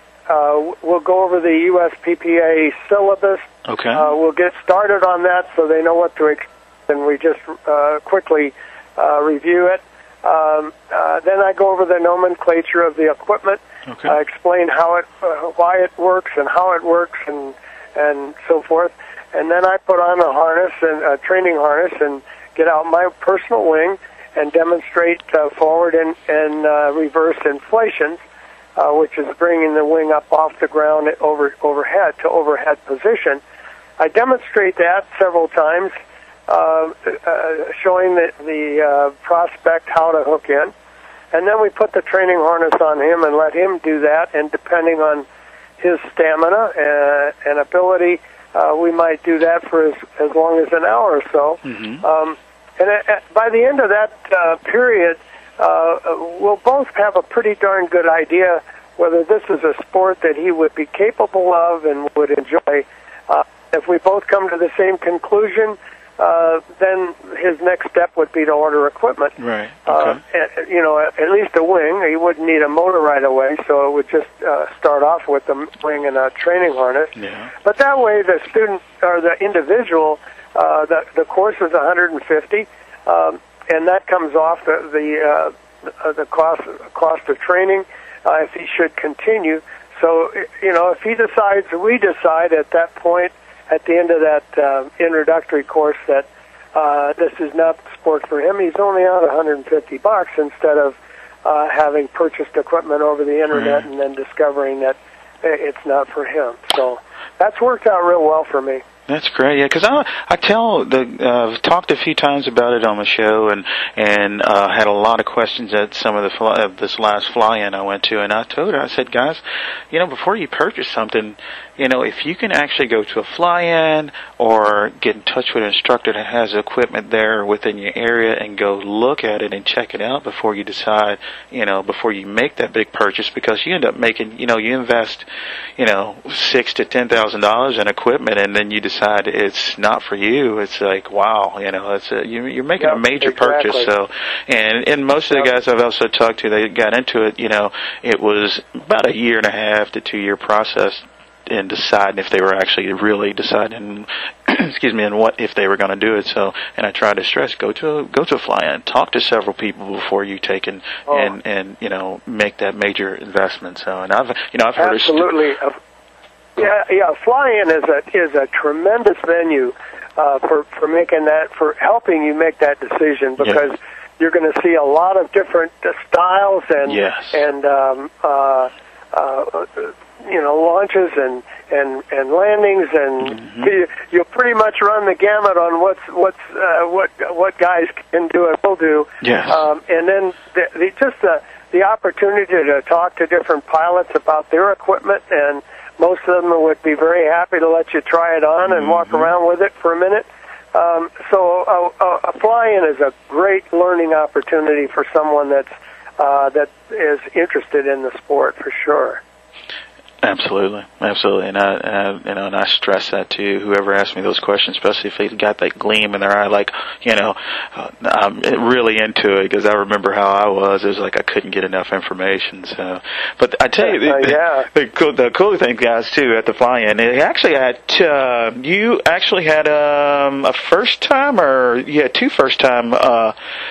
uh, we'll go over the U S P P A syllabus. Okay. Uh, we'll get started on that so they know what to expect, and we just uh, quickly uh, review it. Um, uh, then I go over the nomenclature of the equipment. Okay. I explain how it, uh, why it works, and how it works, and and so forth. And then I put on a harness and a training harness and get out my personal wing and demonstrate uh, forward and, and uh, reverse inflations, uh, which is bringing the wing up off the ground at over overhead to overhead position. I demonstrate that several times, uh, uh, showing the, the uh, prospect how to hook in. And then we put the training harness on him and let him do that, and depending on his stamina uh, and ability, uh, we might do that for as, as long as an hour or so. Mhm. Um, and uh, by the end of that uh, period, uh, we'll both have a pretty darn good idea whether this is a sport that he would be capable of and would enjoy. Uh, if we both come to the same conclusion, uh, then his next step would be to order equipment. Right. Okay. Uh, and, you know, at least a wing. He wouldn't need a motor right away, so it would just uh, start off with a wing and a training harness. Yeah. But that way, the student or the individual, uh, the the course is one hundred fifty, um, and that comes off the the uh, the cost cost of training uh, if he should continue. So, you know, if he decides, we decide at that point, at the end of that uh, introductory course, that uh, this is not the sport for him, he's only out one hundred fifty bucks instead of uh, having purchased equipment over the internet Right. and then discovering that it's not for him. So that's worked out real well for me. That's great, yeah. Because I I tell the uh, I've talked a few times about it on the show, and and uh, had a lot of questions at some of the fly, of this last fly-in I went to, and I told her, I said, guys, you know, before you purchase something, you know, if you can actually go to a fly-in or get in touch with an instructor that has equipment there within your area and go look at it and check it out before you decide, you know, before you make that big purchase, because you end up making, you know, you invest, you know, six to ten thousand dollars in equipment, and then you decide it's not for you. It's like, wow, you know, it's a, you, you're making Yep, a major exactly. purchase. So, and and most of the Yep. guys I've also talked to, they got into it, you know, it was about a year and a half to two year process in deciding if they were actually really deciding, excuse me, and what if they were going to do it. So, and I tried to stress, go to a, go to a fly-in, talk to several people before you take and Oh. and and you know make that major investment. So, and I've you know I've heard of stu- Absolutely. Uh, yeah, yeah. Fly-in is a is a tremendous venue uh, for for making that, for helping you make that decision, because you're going to see a lot of different uh, styles and Yes. and um, uh, uh, you know, launches and and and landings, and Mm-hmm. you, you'll pretty much run the gamut on what's what's uh, what what guys can do and will do. Yes. Um, and then the, the, just the the opportunity to talk to different pilots about their equipment, and most of them would be very happy to let you try it on and walk around with it for a minute. Um, so a, a, a fly-in is a great learning opportunity for someone that's uh, that is interested in the sport, for sure. Absolutely, absolutely, and I, and I, you know, and I stress that to whoever asks me those questions, especially if they got that gleam in their eye, like, you know, uh, I'm really into it, because I remember how I was. It was like I couldn't get enough information. So, but I tell you, the, Uh, yeah. the, the cool, the cool thing, guys, too, at the fly-in, they actually had uh, you actually had um, a first time, or you had two first time uh,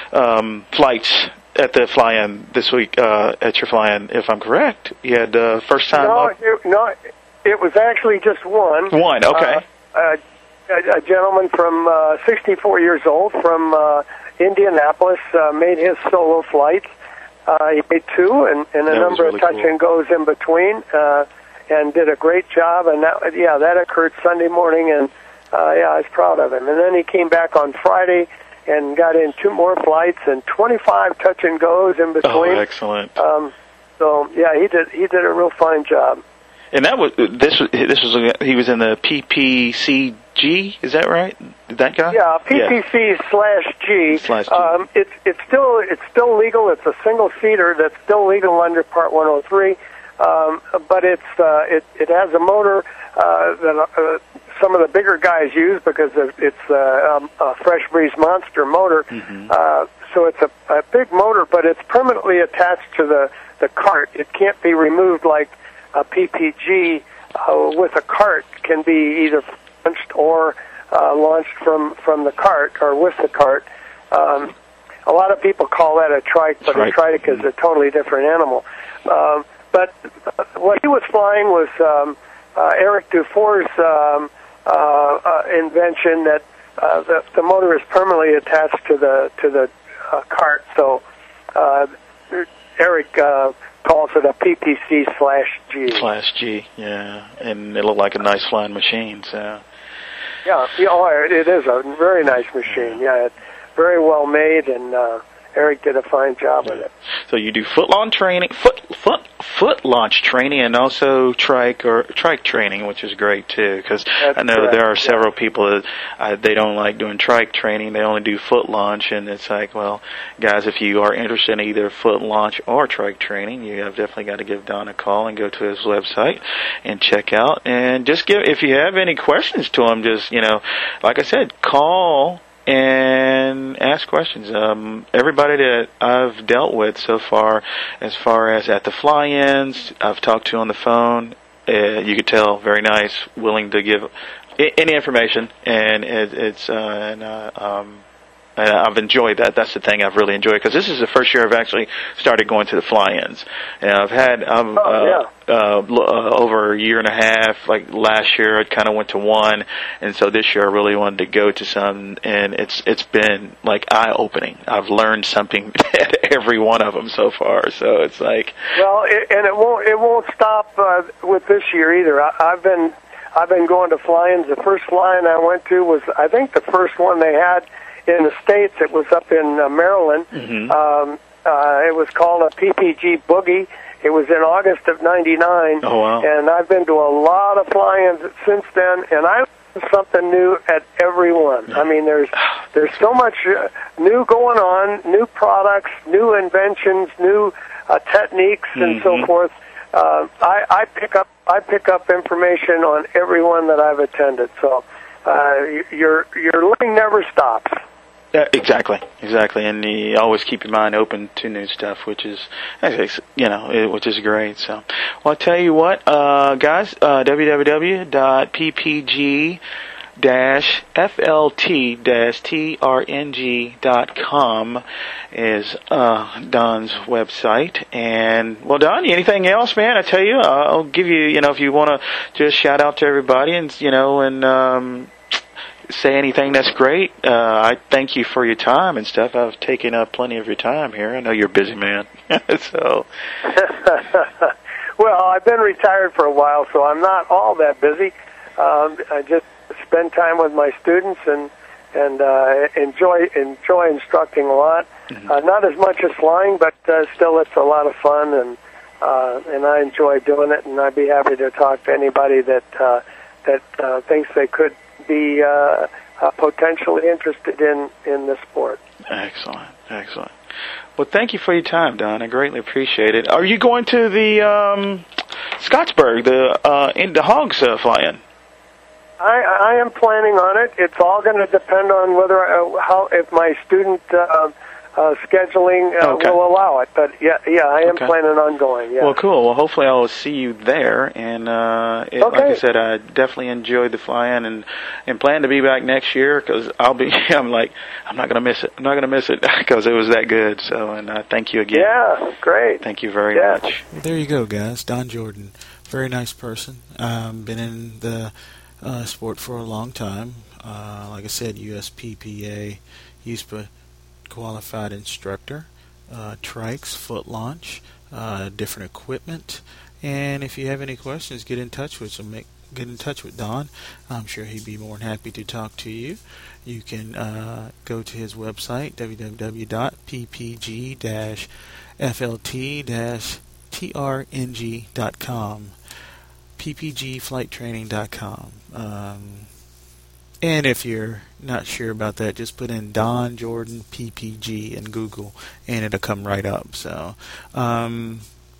um, flights at the fly-in this week, uh, at your fly-in, if I'm correct. You had uh, first time No, up? it, no, it was actually just one. One, okay. Uh, uh, a, a gentleman from uh, sixty-four years old from uh, Indianapolis uh, made his solo flights. Uh, he made two and, and a That was number really of touch cool. and goes in between, uh, and did a great job. And that, yeah, that occurred Sunday morning, and uh, yeah, I was proud of him. And then he came back on Friday and got in two more flights and twenty-five touch and goes in between. Oh, excellent. Um, so yeah, he did he did a real fine job. And that was this was this was he was in the P P C G, is that right? That guy? Yeah, P P C yeah. slash G. Slash G. Um, it's it's still it's still legal. It's a single seater that's still legal under Part one oh three, um, but it's uh, it it has a motor uh, that uh, some of the bigger guys use because it's uh, um, a Fresh Breeze Monster motor. Mm-hmm. Uh, so it's a, a big motor, but it's permanently attached to the the cart. It can't be removed like a P P G uh, with a cart can be either launched or uh, launched from, from the cart or with the cart. Um, a lot of people call that a trike, but Trike. a trike is a totally different animal. Um, but what he was flying was um, uh, Eric Dufour's um, uh, uh, invention that uh, the, the motor is permanently attached to the to the uh, cart. So uh, Eric uh, calls it a P P C slash G. Slash G, yeah. And it looked like a nice flying machine, so. Yeah, yeah, oh, it is a very nice machine. Yeah, it's very well made, and uh, Eric did a fine job with it. So you do foot launch training, foot foot foot launch training, and also trike or trike training, which is great too. Because I know correct. there are several yeah. people that uh, they don't like doing trike training; they only do foot launch, and it's like, well, guys, if you are interested in either foot launch or trike training, you have definitely got to give Don a call and go to his website and check out. And just give if you have any questions to him, just you know, like I said, call and ask questions. Um, everybody that I've dealt with so far, as far as at the fly-ins, I've talked to on the phone, uh, you could tell very nice, willing to give I- any information, and it, it's uh, and, uh, um, and I've enjoyed that. That's the thing I've really enjoyed, because this is the first year I've actually started going to the fly-ins. And I've had I've, oh, uh, yeah. uh, uh, over a year and a half. Like last year, I kind of went to one, and so this year I really wanted to go to some. And it's it's been like eye-opening. I've learned something at every one of them so far. So it's like well, it, and it won't it won't stop uh, with this year either. I, I've been I've been going to fly-ins. The first fly-in I went to was I think the first one they had in the States. It was up in uh, Maryland. Mm-hmm. Um, uh, it was called a P P G Boogie. It was in August of ninety-nine. Oh, wow. And I've been to a lot of fly-ins since then, and I learned something new at every one. I mean, there's there's so much uh, new going on, new products, new inventions, new uh, techniques, and Mm-hmm. so forth. Uh, I, I pick up I pick up information on every one that I've attended. So uh, your your learning never stops. Yeah, exactly, exactly, and you always keep your mind open to new stuff, which is, you know, it, which is great. So, well, I'll tell you what, uh, guys, uh, w w w dot p p g dash f l t dash t r n g dot com is uh, Don's website. And, well, Don, anything else, man? I tell you, I'll give you, you know, if you want to just shout out to everybody and, you know, and, um, say anything, that's great. Uh, I thank you for your time and stuff. I've taken up plenty of your time here. I know you're a busy man. so, well, I've been retired for a while, so I'm not all that busy. Um, I just spend time with my students and and uh, enjoy enjoy instructing a lot. Mm-hmm. Uh, not as much as flying, but uh, still, it's a lot of fun, and uh, and I enjoy doing it. And I'd be happy to talk to anybody that uh, that uh, thinks they could be uh, uh, potentially interested in, in the sport. Excellent, excellent. Well, thank you for your time, Don. I greatly appreciate it. Are you going to the um, Scottsburg, the uh, in the Hogs uh, fly-in? I, I am planning on it. It's all going to depend on whether uh, how if my student uh, uh, scheduling uh, okay. will allow it. But yeah, yeah, I am okay. planning on going. Yeah. Well, cool. Well, hopefully I will see you there. And uh, it, okay. like I said, I definitely enjoyed the fly-in and and plan to be back next year because I'll be. I'm like I'm not going to miss it. I'm not going to miss it because it was that good. So, and uh, thank you again. Yeah, great. Thank you very yeah. much. Well, there you go, guys. Don Jordan, very nice person. Um, been in the uh, sport for a long time. Uh, like I said, U S P P A, U S P A qualified instructor, uh, trikes, foot launch, uh, different equipment. And if you have any questions, get in touch with some. Make, get in touch with Don. I'm sure he'd be more than happy to talk to you. You can uh, go to his website, w w w dot p p g dash f l t dash t r n g dot com, p p g flight training dot com. Um, and if you're not sure about that, just put in Don Jordan P P G in Google, and it'll come right up. So, um,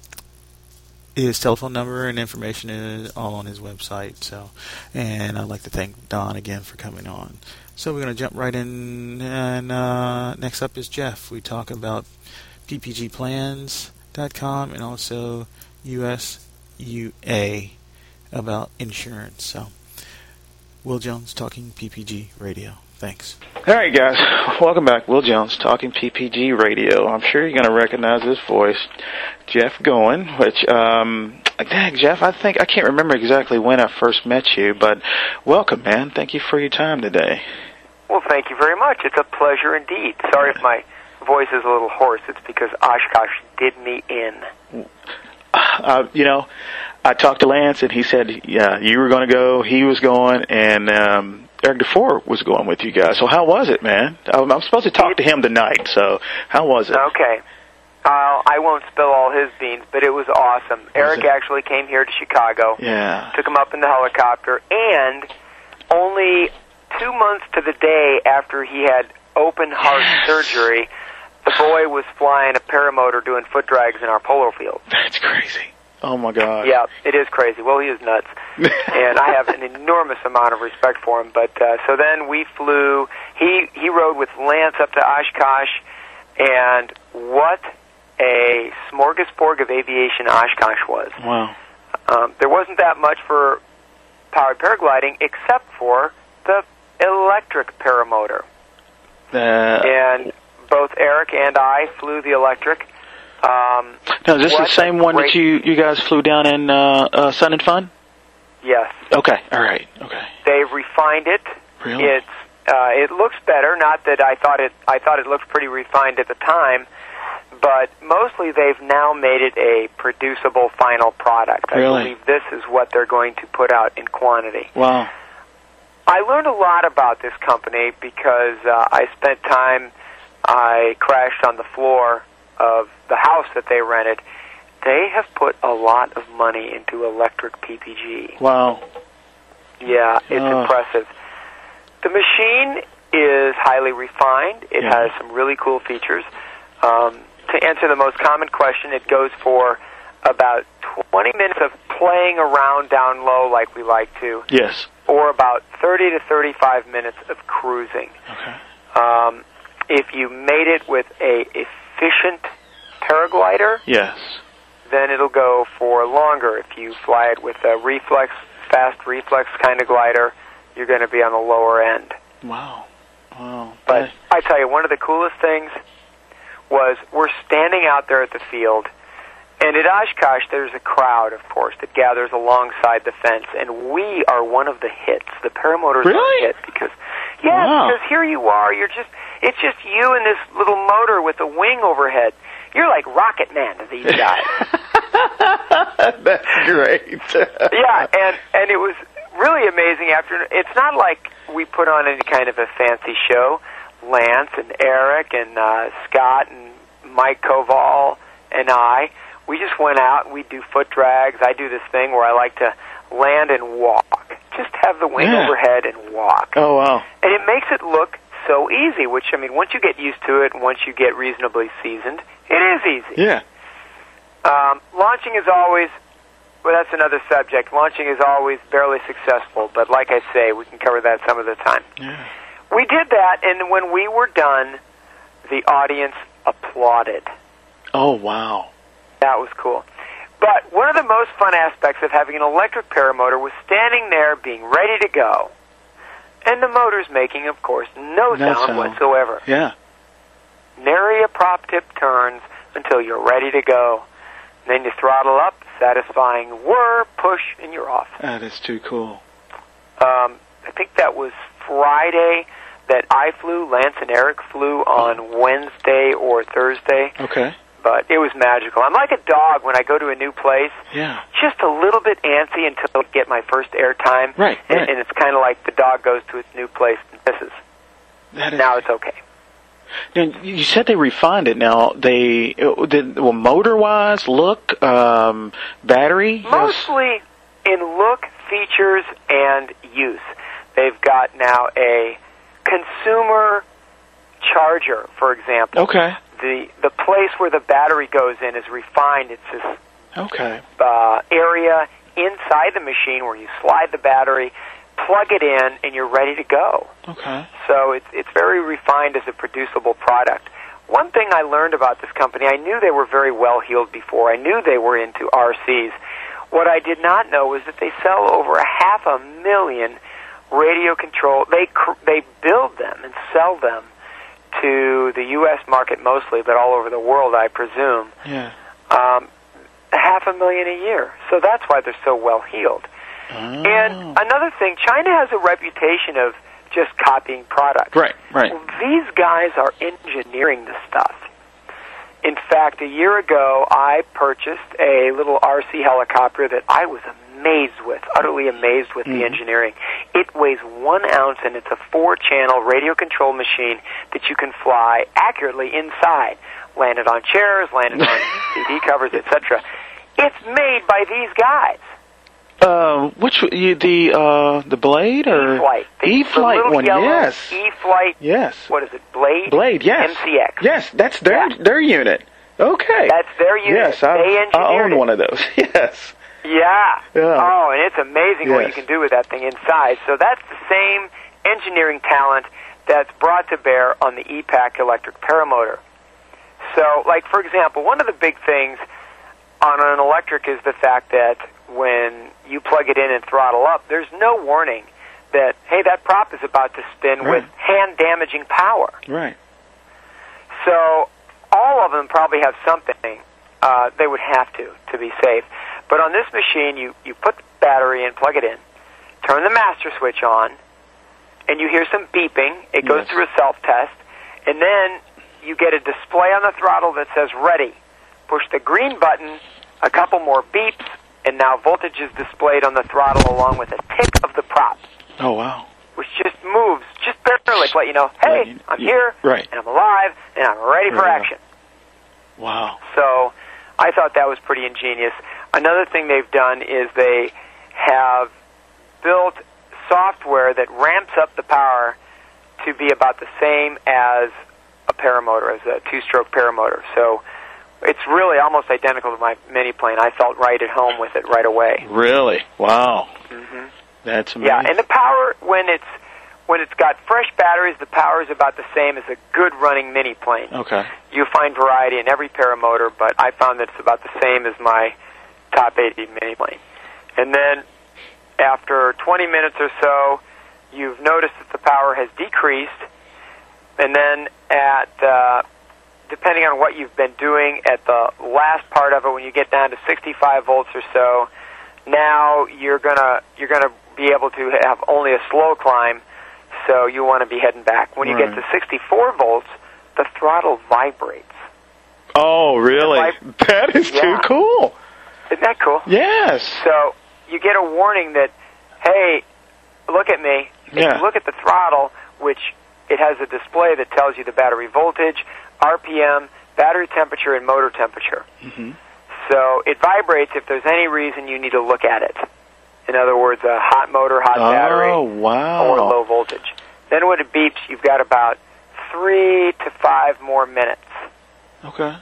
his telephone number and information is all on his website. So, and I'd like to thank Don again for coming on. So we're going to jump right in, and uh, next up is Jeff. We talk about p p g plans dot com and also U S U A about insurance. So, Will Jones talking P P G Radio. Thanks. All right, guys. Welcome back. Will Jones talking P P G Radio. I'm sure you're going to recognize this voice, Jeff Goen, which, um, dang, Jeff, I think, I can't remember exactly when I first met you, but welcome, man. Thank you for your time today. Well, thank you very much. It's a pleasure indeed. Sorry if my voice is a little hoarse. It's because Oshkosh did me in. Uh, you know, I talked to Lance, and he said, yeah, you were going to go, he was going, and um, Eric DeFore was going with you guys. So how was it, man? I'm, I'm supposed to talk to him tonight, so how was it? Okay. Uh, I won't spill all his beans, but it was awesome. Was Eric it? actually came here to Chicago. Yeah. Took him up in the helicopter, and only two months to the day after he had open heart yes. surgery, the boy was flying a paramotor doing foot drags in our polo field. That's crazy. Oh, my God. Yeah, it is crazy. Well, he is nuts. And I have an enormous amount of respect for him. But uh, so then we flew. He, he rode with Lance up to Oshkosh, and what a smorgasbord of aviation Oshkosh was. Wow. Um, there wasn't that much for powered paragliding except for the electric paramotor. Uh, and both Eric and I flew the electric. Um, now, is this the same one that you, you guys flew down in uh, uh, Sun and Fun? Yes. Okay, all right, okay. They've refined it. Really? It's uh, it looks better. Not that I thought it I thought it looked pretty refined at the time, but mostly they've now made it a producible final product. Really? I believe this is what they're going to put out in quantity. Wow. I learned a lot about this company because uh, I spent time, I crashed on the floor of the house that they rented. They have put a lot of money into electric P P G. Wow. Yeah, it's uh. impressive. The machine is highly refined. It yeah. has some really cool features. Um, to answer the most common question, it goes for about twenty minutes of playing around down low like we like to. Yes. Or about thirty to thirty-five minutes of cruising. Okay. Um, if you made it with a efficient paraglider, yes, then it'll go for longer. If you fly it with a reflex, fast reflex kind of glider, you're going to be on the lower end. Wow. Wow. But I tell you, one of the coolest things was we're standing out there at the field, and at Oshkosh there's a crowd, of course, that gathers alongside the fence, and we are one of the hits. The paramotors really? are a hit because, yeah, wow. because here you are. You're just, it's just you and this little motor with a wing overhead. You're like Rocket Man to these guys. That's great. Yeah, and and it was really amazing. After it's not like we put on any kind of a fancy show. Lance and Eric and uh, Scott and Mike Koval and I, we just went out and we do foot drags. I do this thing where I like to land and walk. Just have the wing yeah. overhead and walk. Oh, wow. And it makes it look so easy, which, I mean, once you get used to it and once you get reasonably seasoned, it is easy. Yeah. Um, launching is always, well, that's another subject. Launching is always barely successful, but like I say, we can cover that some of the time. Yeah. We did that, and when we were done, the audience applauded. Oh, wow. That was cool. But one of the most fun aspects of having an electric paramotor was standing there being ready to go. And the motor's making, of course, no, no sound, sound whatsoever. Yeah. Nary a prop tip turns until you're ready to go. And then you throttle up, satisfying whir, push, and you're off. That is too cool. Um, I think that was Friday that I flew. Lance and Eric flew on Wednesday or Thursday. Okay. But it was magical. I'm like a dog when I go to a new place. Yeah. Just a little bit antsy until I get my first airtime. Right, and, right. and it's kind of like the dog goes to its new place and misses. That is... Now it's okay. Now, you said they refined it. Now, they, did, well, motor-wise, look, um, battery? Mostly in look, features, and use. They've got now a consumer charger, for example. Okay. The the place where the battery goes in is refined. It's this okay. uh, area inside the machine where you slide the battery, plug it in, and you're ready to go. Okay. So it's it's very refined as a producible product. One thing I learned about this company, I knew they were very well heeled before. I knew they were into R Cs. What I did not know was that they sell over a half a million radio control. They cr- they build them and sell them to the U S market mostly, but all over the world, I presume. Yeah. Um, half a million a year. So that's why they're so well heeled. Oh. And another thing, China has a reputation of just copying products. Right, right. Well, these guys are engineering the stuff. In fact, a year ago, I purchased a little R C helicopter that I was amazed with, utterly amazed with mm-hmm. the engineering. It weighs one ounce, and it's a four-channel radio-controlled machine that you can fly accurately inside. Landed on chairs, landed on C D covers, et cetera. It's made by these guys. Uh, which you, the uh, the Blade or E-Flight? The, E-Flight the one, yellow yes. E-Flight. Yes. What is it? Blade. Blade. Yes. M C X. Yes, that's their yeah. their unit. Okay. That's their unit. Yes, I, they I own it. one of those. Yes. Yeah. yeah. Oh, and it's amazing yes. what you can do with that thing inside. So that's the same engineering talent that's brought to bear on the E PAC electric paramotor. So, like, for example, one of the big things on an electric is the fact that when you plug it in and throttle up, there's no warning that, hey, that prop is about to spin right. with hand-damaging power. Right. So all of them probably have something. Uh, they would have to, to be safe. But on this machine, you, you put the battery in, plug it in, turn the master switch on, and you hear some beeping. It goes yes. through a self-test, and then you get a display on the throttle that says ready. Push the green button, a couple more beeps, and now voltage is displayed on the throttle along with a tick of the prop. Oh, wow. Which just moves, just barely to let you know, hey, right. you, I'm you, here, right. and I'm alive, and I'm ready for right. action. Wow. So I thought that was pretty ingenious. Another thing they've done is they have built software that ramps up the power to be about the same as a paramotor, as a two-stroke paramotor. So it's really almost identical to my mini plane. I felt right at home with it right away. Really? Wow. Mm-hmm. That's amazing. Yeah, and the power, when it's when it's got fresh batteries, the power is about the same as a good running mini plane. Okay. You find variety in every paramotor, but I found that it's about the same as my top eighty mini plane. And then after twenty minutes or so, you've noticed that the power has decreased, and then at uh, depending on what you've been doing at the last part of it, when you get down to sixty-five volts or so, now you're gonna you're gonna be able to have only a slow climb, so you want to be heading back. When you right. get to sixty-four volts, the throttle vibrates. Oh, really? Vib- that is yeah. too cool. Isn't that cool? Yes. So you get a warning that, hey, look at me. If yeah. you look at the throttle, which it has a display that tells you the battery voltage, R P M, battery temperature, and motor temperature. Mm-hmm. So it vibrates if there's any reason you need to look at it. In other words, a hot motor, hot oh, battery, wow. or low voltage. Then when it beeps, you've got about three to five more minutes. Okay.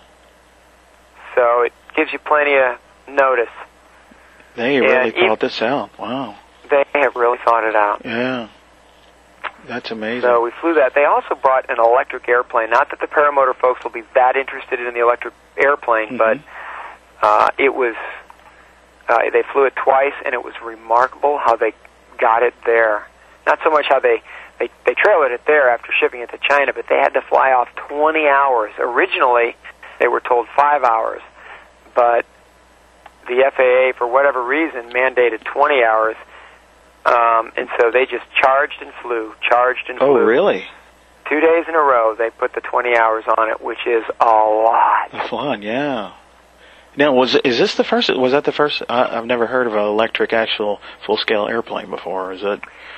So it gives you plenty of notice. They and really even, thought this out. Wow. They have really thought it out. Yeah. That's amazing. So we flew that. They also brought an electric airplane. Not that the paramotor folks will be that interested in the electric airplane, mm-hmm. but uh, it was... Uh, they flew it twice, and it was remarkable how they got it there. Not so much how they, they, they trailered it there after shipping it to China, but they had to fly off twenty hours. Originally, they were told five hours, but the F A A, for whatever reason, mandated twenty hours. Um, and so they just charged and flew, charged and flew. Oh, really? Two days in a row, they put the twenty hours on it, which is a lot. Fun, yeah. Now, was is this the first? Was that the first? I, I've never heard of an electric, actual full-scale airplane before. Is it?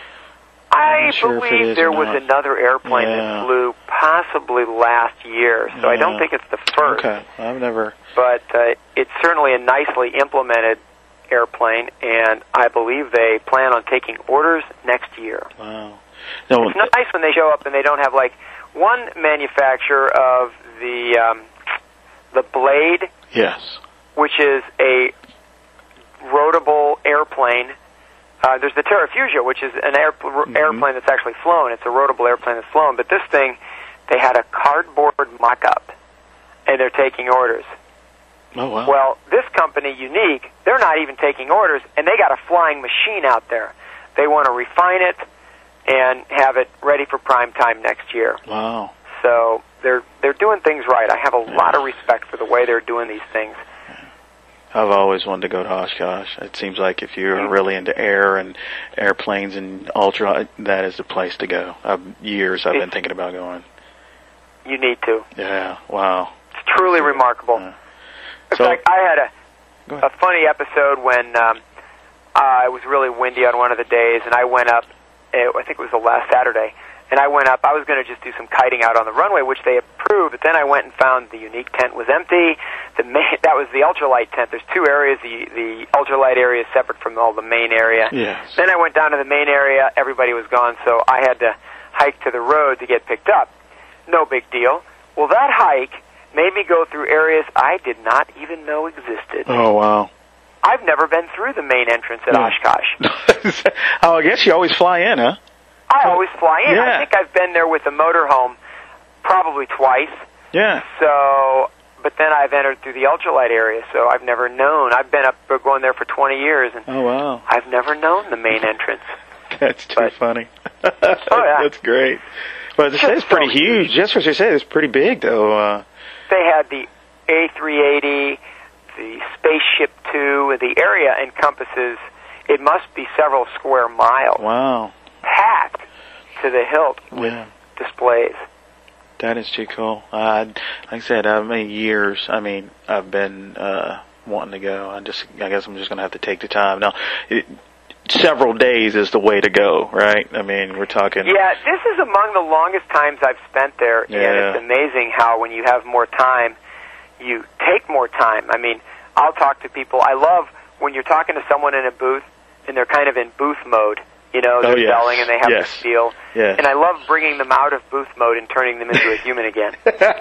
I sure believe there was not. another airplane Yeah. that flew possibly last year, so Yeah. I don't think it's the first. Okay, I've never. But uh, it's certainly a nicely implemented airplane, and I believe they plan on taking orders next year. Wow. No, It's nice when they show up and they don't have, like, one manufacturer of the um, the Blade, yes. which is a rotable airplane. Uh, there's the Terrafugia, which is an air, Mm-hmm. airplane that's actually flown. It's a rotable airplane that's flown. But this thing, they had a cardboard mock-up, and they're taking orders. Oh, wow. Well, this company, Unique, they're not even taking orders, and they got a flying machine out there. They want to refine it and have it ready for prime time next year. Wow. So they're they're doing things right. I have a yeah. lot of respect for the way they're doing these things. I've always wanted to go to Oshkosh. It seems like if you're really into air and airplanes and ultra, that is the place to go. I've, years I've been thinking about going. You need to. Yeah, wow. It's truly remarkable. Yeah. In So, fact, I had a, a funny episode when um, uh, it was really windy on one of the days, and I went up, it, I think it was the last Saturday, and I went up, I was going to just do some kiting out on the runway, which they approved, but then I went and found the Unique tent was empty. The main, that was the ultralight tent. There's two areas. The, the ultralight area is separate from all the main area. Yes. Then I went down to the main area. Everybody was gone, so I had to hike to the road to get picked up. No big deal. Well, that hike made me go through areas I did not even know existed. Oh, wow. I've never been through the main entrance at Yeah. Oshkosh. Oh, I guess you always fly in, huh? I always fly in. Yeah. I think I've been there with the motorhome probably twice. Yeah. So, but then I've entered through the ultralight area, so I've never known. I've been up going there for twenty years, and Oh, wow. I've never known the main entrance. That's too But- funny. Oh, yeah. That's great. But they say it's pretty so huge. That's what they say. It's pretty big, though. Uh, They had the A three eighty, the Spaceship Two. The area encompasses, it must be several square miles, wow. packed to the hilt with Yeah. displays. That is too cool. Uh, like I said, how many years, I mean, I've been uh, wanting to go. I just, I guess I'm just going to have to take the time. Now, it, several days is the way to go, right? I mean, we're talking... Yeah, this is among the longest times I've spent there, Yeah. and it's amazing how when you have more time, you take more time. I mean, I'll talk to people. I love when you're talking to someone in a booth, and they're kind of in booth mode. You know, they're Oh, yes. selling, and they have Yes. the spiel. Yes. And I love bringing them out of booth mode and turning them into a human again.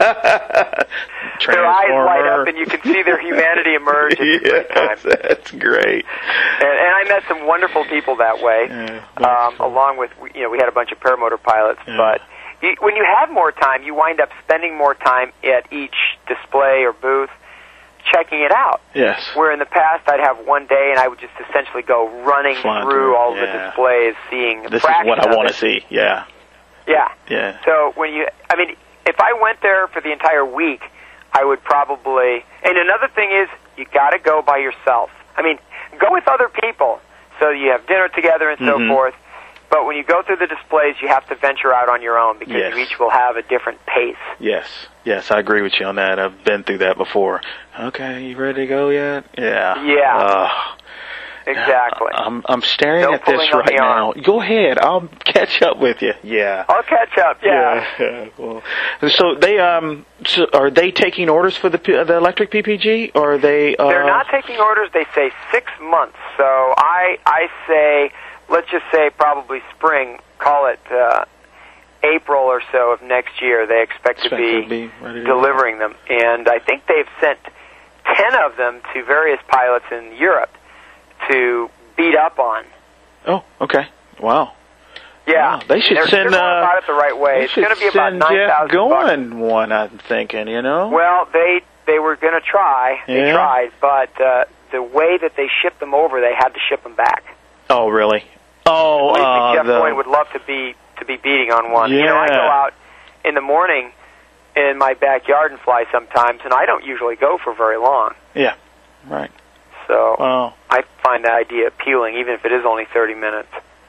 Their eyes light up, and you can see their humanity emerge. It's a great time. Yes, that's great. And, and I met some wonderful people that way, Yeah, um, along with, you know, we had a bunch of paramotor pilots. Yeah. But you, when you have more time, you wind up spending more time at each display or booth checking it out. Yes. Where in the past I'd have one day and I would just essentially go running Flying through through, all yeah. the displays, seeing a This is fraction what I of want it. to see. Yeah. Yeah. Yeah. So when you, I mean, if I went there for the entire week, I would probably, and another thing is, you got to go by yourself. I mean, go with other people, so you have dinner together and so Mhm. forth, but when you go through the displays, you have to venture out on your own, because Yes. you each will have a different pace. Yes. Yes, I agree with you on that. I've been through that before. Okay, you ready to go yet? Yeah. Yeah. Uh, Exactly. I'm I'm staring No at this pulling on right the now. arm. Go ahead. I'll catch up with you. Yeah. I'll catch up, yeah. Yeah. Well, so they um so are they taking orders for the P- the electric P P G, or are they? Uh, They're not taking orders. They say six months. So I I say, let's just say probably spring. Call it uh, April or so of next year. They expect, Expect to be, to be ready to delivering them, and I think they've sent ten of them to various pilots in Europe to beat up on. Oh, okay. Wow. Yeah, Wow. They should they're, send. They're going uh, about it the right way. they It's should going to be about send nine Jeff thousand bucks. Going one, I'm thinking. You know. Well, they they were going to try. They Yeah. tried, but uh, the way that they shipped them over, they had to ship them back. Oh, really? Oh, I uh, think Jeff the, Boyd would love to be to be beating on one. You know, I go Yeah. out in the morning in my backyard and fly sometimes, and I don't usually go for very long. Yeah. Right. So Wow. I find the idea appealing, even if it is only thirty minutes.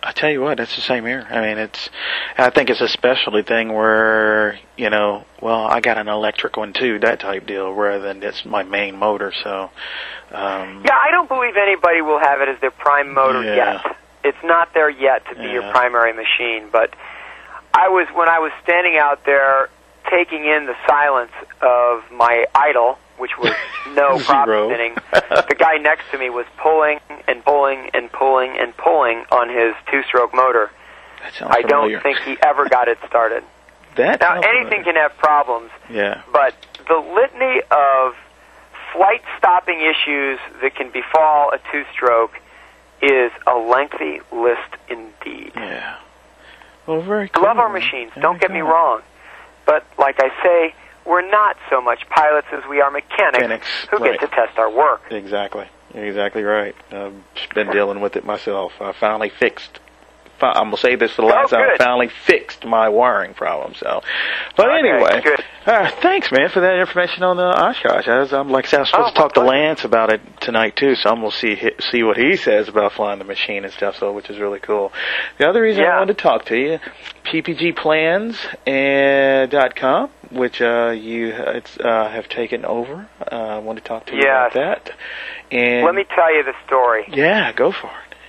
I tell you what, that's the same here. I mean, it's, I think it's a specialty thing where, you know, well, I got an electric one too, that type deal, rather than it's my main motor, so. Um, yeah, I don't believe anybody will have it as their prime motor yeah. yet. It's not there yet to be yeah. your primary machine, but I was, when I was standing out there taking in the silence of my idle, which was no prop spinning, the guy next to me was pulling and pulling and pulling and pulling on his two-stroke motor. That sounds I familiar. don't think he ever got it started. That now, anything familiar. can have problems, yeah. but the litany of flight-stopping issues that can befall a two-stroke is a lengthy list indeed. Yeah. Well, very cool. I love our machines, very don't get cool. me wrong. But like I say, we're not so much pilots as we are mechanics, Mechanics, who right. get to test our work. Exactly. You're exactly right. I've been dealing with it myself. I finally fixed. I'm going to say this for the last oh, time. I good. finally fixed my wiring problem. So, But okay, anyway, good. Uh, thanks, man, for that information on the Oshkosh. I was, I'm like I said, I was supposed Oh, to talk to pleasure. Lance about it tonight, too, so I'm going to see see what he says about flying the machine and stuff, so which is really cool. The other reason Yeah. I wanted to talk to you, P P G plans dot com, which uh, you uh, it's, uh, have taken over. Uh, I want to talk to you Yes. about that. And Let me tell you the story. Yeah, go for it.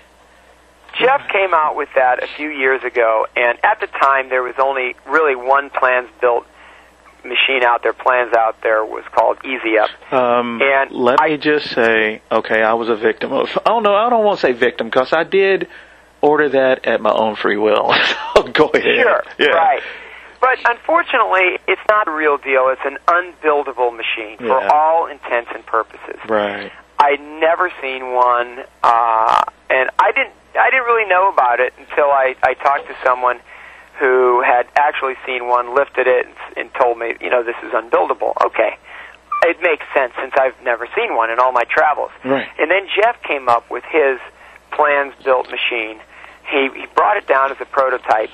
Jeff came out with that a few years ago, and at the time there was only really one plans-built machine out there. Plans out there was called Easy Up. Um, and let I, me just say, okay, I was a victim of. I don't know. I don't want to say victim because I did order that at my own free will. So go ahead. Sure, yeah. right. But unfortunately, it's not a real deal. It's an unbuildable machine for Yeah. all intents and purposes. Right. I'd never seen one, uh, and I didn't. I didn't really know about it until I, I talked to someone who had actually seen one, lifted it, and, and told me, you know, this is unbuildable. Okay. It makes sense since I've never seen one in all my travels. Right. And then Jeff came up with his plans-built machine. He, he brought it down as a prototype.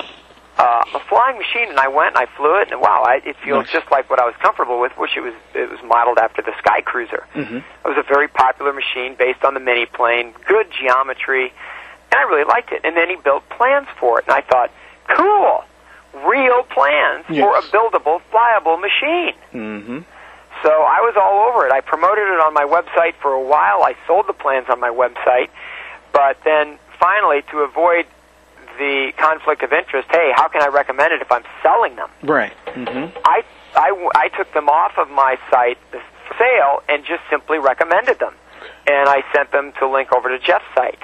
Uh, a flying machine, and I went and I flew it, and wow, I, it feels Nice. just like what I was comfortable with, which it was it was modeled after the Sky Cruiser. Mm-hmm. It was a very popular machine based on the mini plane, good geometry, and I really liked it. And then he built plans for it, and I thought, cool, real plans Yes. for a buildable, flyable machine. Mm-hmm. So I was all over it. I promoted it on my website for a while. I sold the plans on my website, but then finally, to avoid the conflict of interest, hey, how can I recommend it if I'm selling them? Right. Mm-hmm. I, I, I took them off of my site for sale and just simply recommended them. And I sent them to link over to Jeff's site.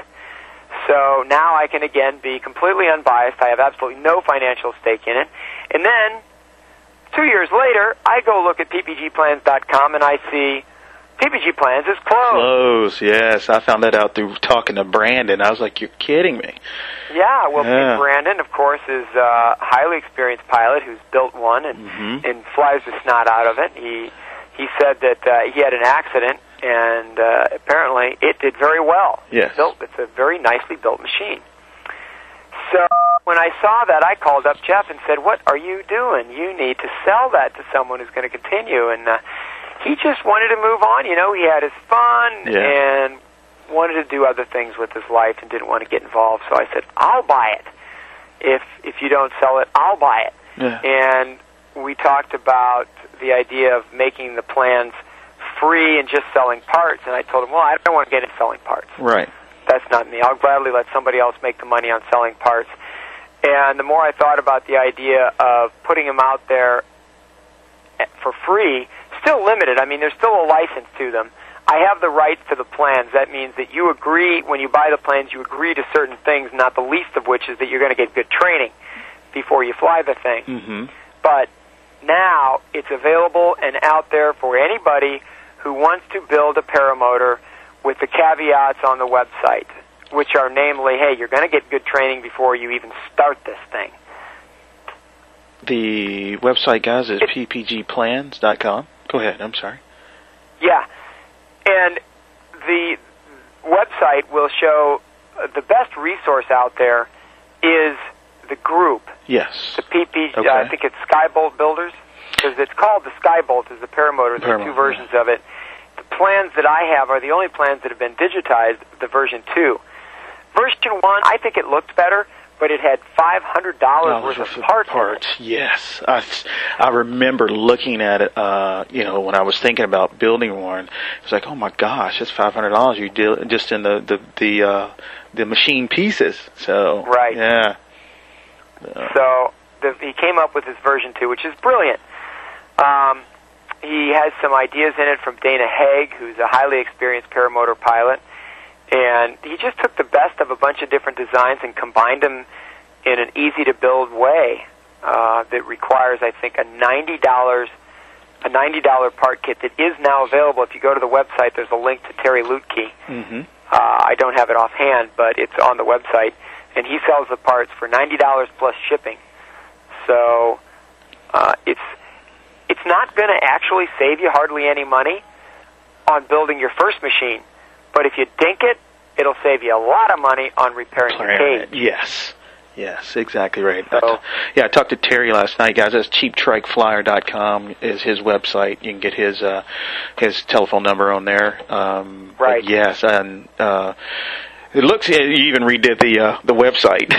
So now I can, again, be completely unbiased. I have absolutely no financial stake in it. And then, two years later, I go look at P P G plans dot com and I see P P G Plans is closed. Close, yes. I found that out through talking to Brandon. I was like, you're kidding me. Yeah, well, Yeah. Brandon, of course, is a highly experienced pilot who's built one and, Mhm. and flies the snot out of it. He he said that uh, he had an accident, and uh, apparently it did very well. Yes. It's, built, it's a very nicely built machine. So when I saw that, I called up Jeff and said, what are you doing? You need to sell that to someone who's going to continue. And uh, he just wanted to move on. You know, he had his fun Yeah. and wanted to do other things with his life and didn't want to get involved. So I said, I'll buy it. If if you don't sell it, I'll buy it. Yeah. And we talked about the idea of making the plans free and just selling parts. And I told him, well, I don't want to get into selling parts. Right. That's not me. I'll gladly let somebody else make the money on selling parts. And the more I thought about the idea of putting them out there for free, still limited. I mean, there's still a license to them. I have the rights to the plans. That means that you agree, when you buy the plans, you agree to certain things, not the least of which is that you're going to get good training before you fly the thing. Mm-hmm. But now it's available and out there for anybody who wants to build a paramotor with the caveats on the website, which are namely, hey, you're going to get good training before you even start this thing. The website, guys, is It's- P P G plans dot com. Go ahead. I'm sorry. Yeah. And the website will show uh, the best resource out there is the group, Yes. the P P G, Okay. uh, I think it's Skybolt Builders, because it's called the Skybolt is the paramotor. There's Paramotor, two versions of it. The plans that I have are the only plans that have been digitized, the version two. version one, I think it looked better, but it had five hundred dollars worth of parts. Parts, yes. I, I remember looking at it, uh, you know, when I was thinking about building one. It was like, oh my gosh, that's five hundred dollars you deal just in the the the, uh, the machine pieces. So right, yeah. Uh, so the, he came up with his version two, which is brilliant. Um, he has some ideas in it from Dana Haig, who's a highly experienced paramotor pilot. And he just took the best of a bunch of different designs and combined them in an easy-to-build way uh, that requires, I think, a ninety dollars a ninety dollars part kit that is now available. If you go to the website, there's a link to Terry Lutke. Mm-hmm. Uh, I don't have it offhand, but it's on the website. And he sells the parts for ninety dollars plus shipping. So uh, it's it's not going to actually save you hardly any money on building your first machine. But if you dink it, it'll save you a lot of money on repairing the cage. Yes. Yes, exactly right. So, uh, yeah, I talked to Terry last night, guys. That's cheap trike flyer dot com is his website. You can get his uh, his telephone number on there. Um, right. Yes, and uh, it looks. You even redid the uh, the website.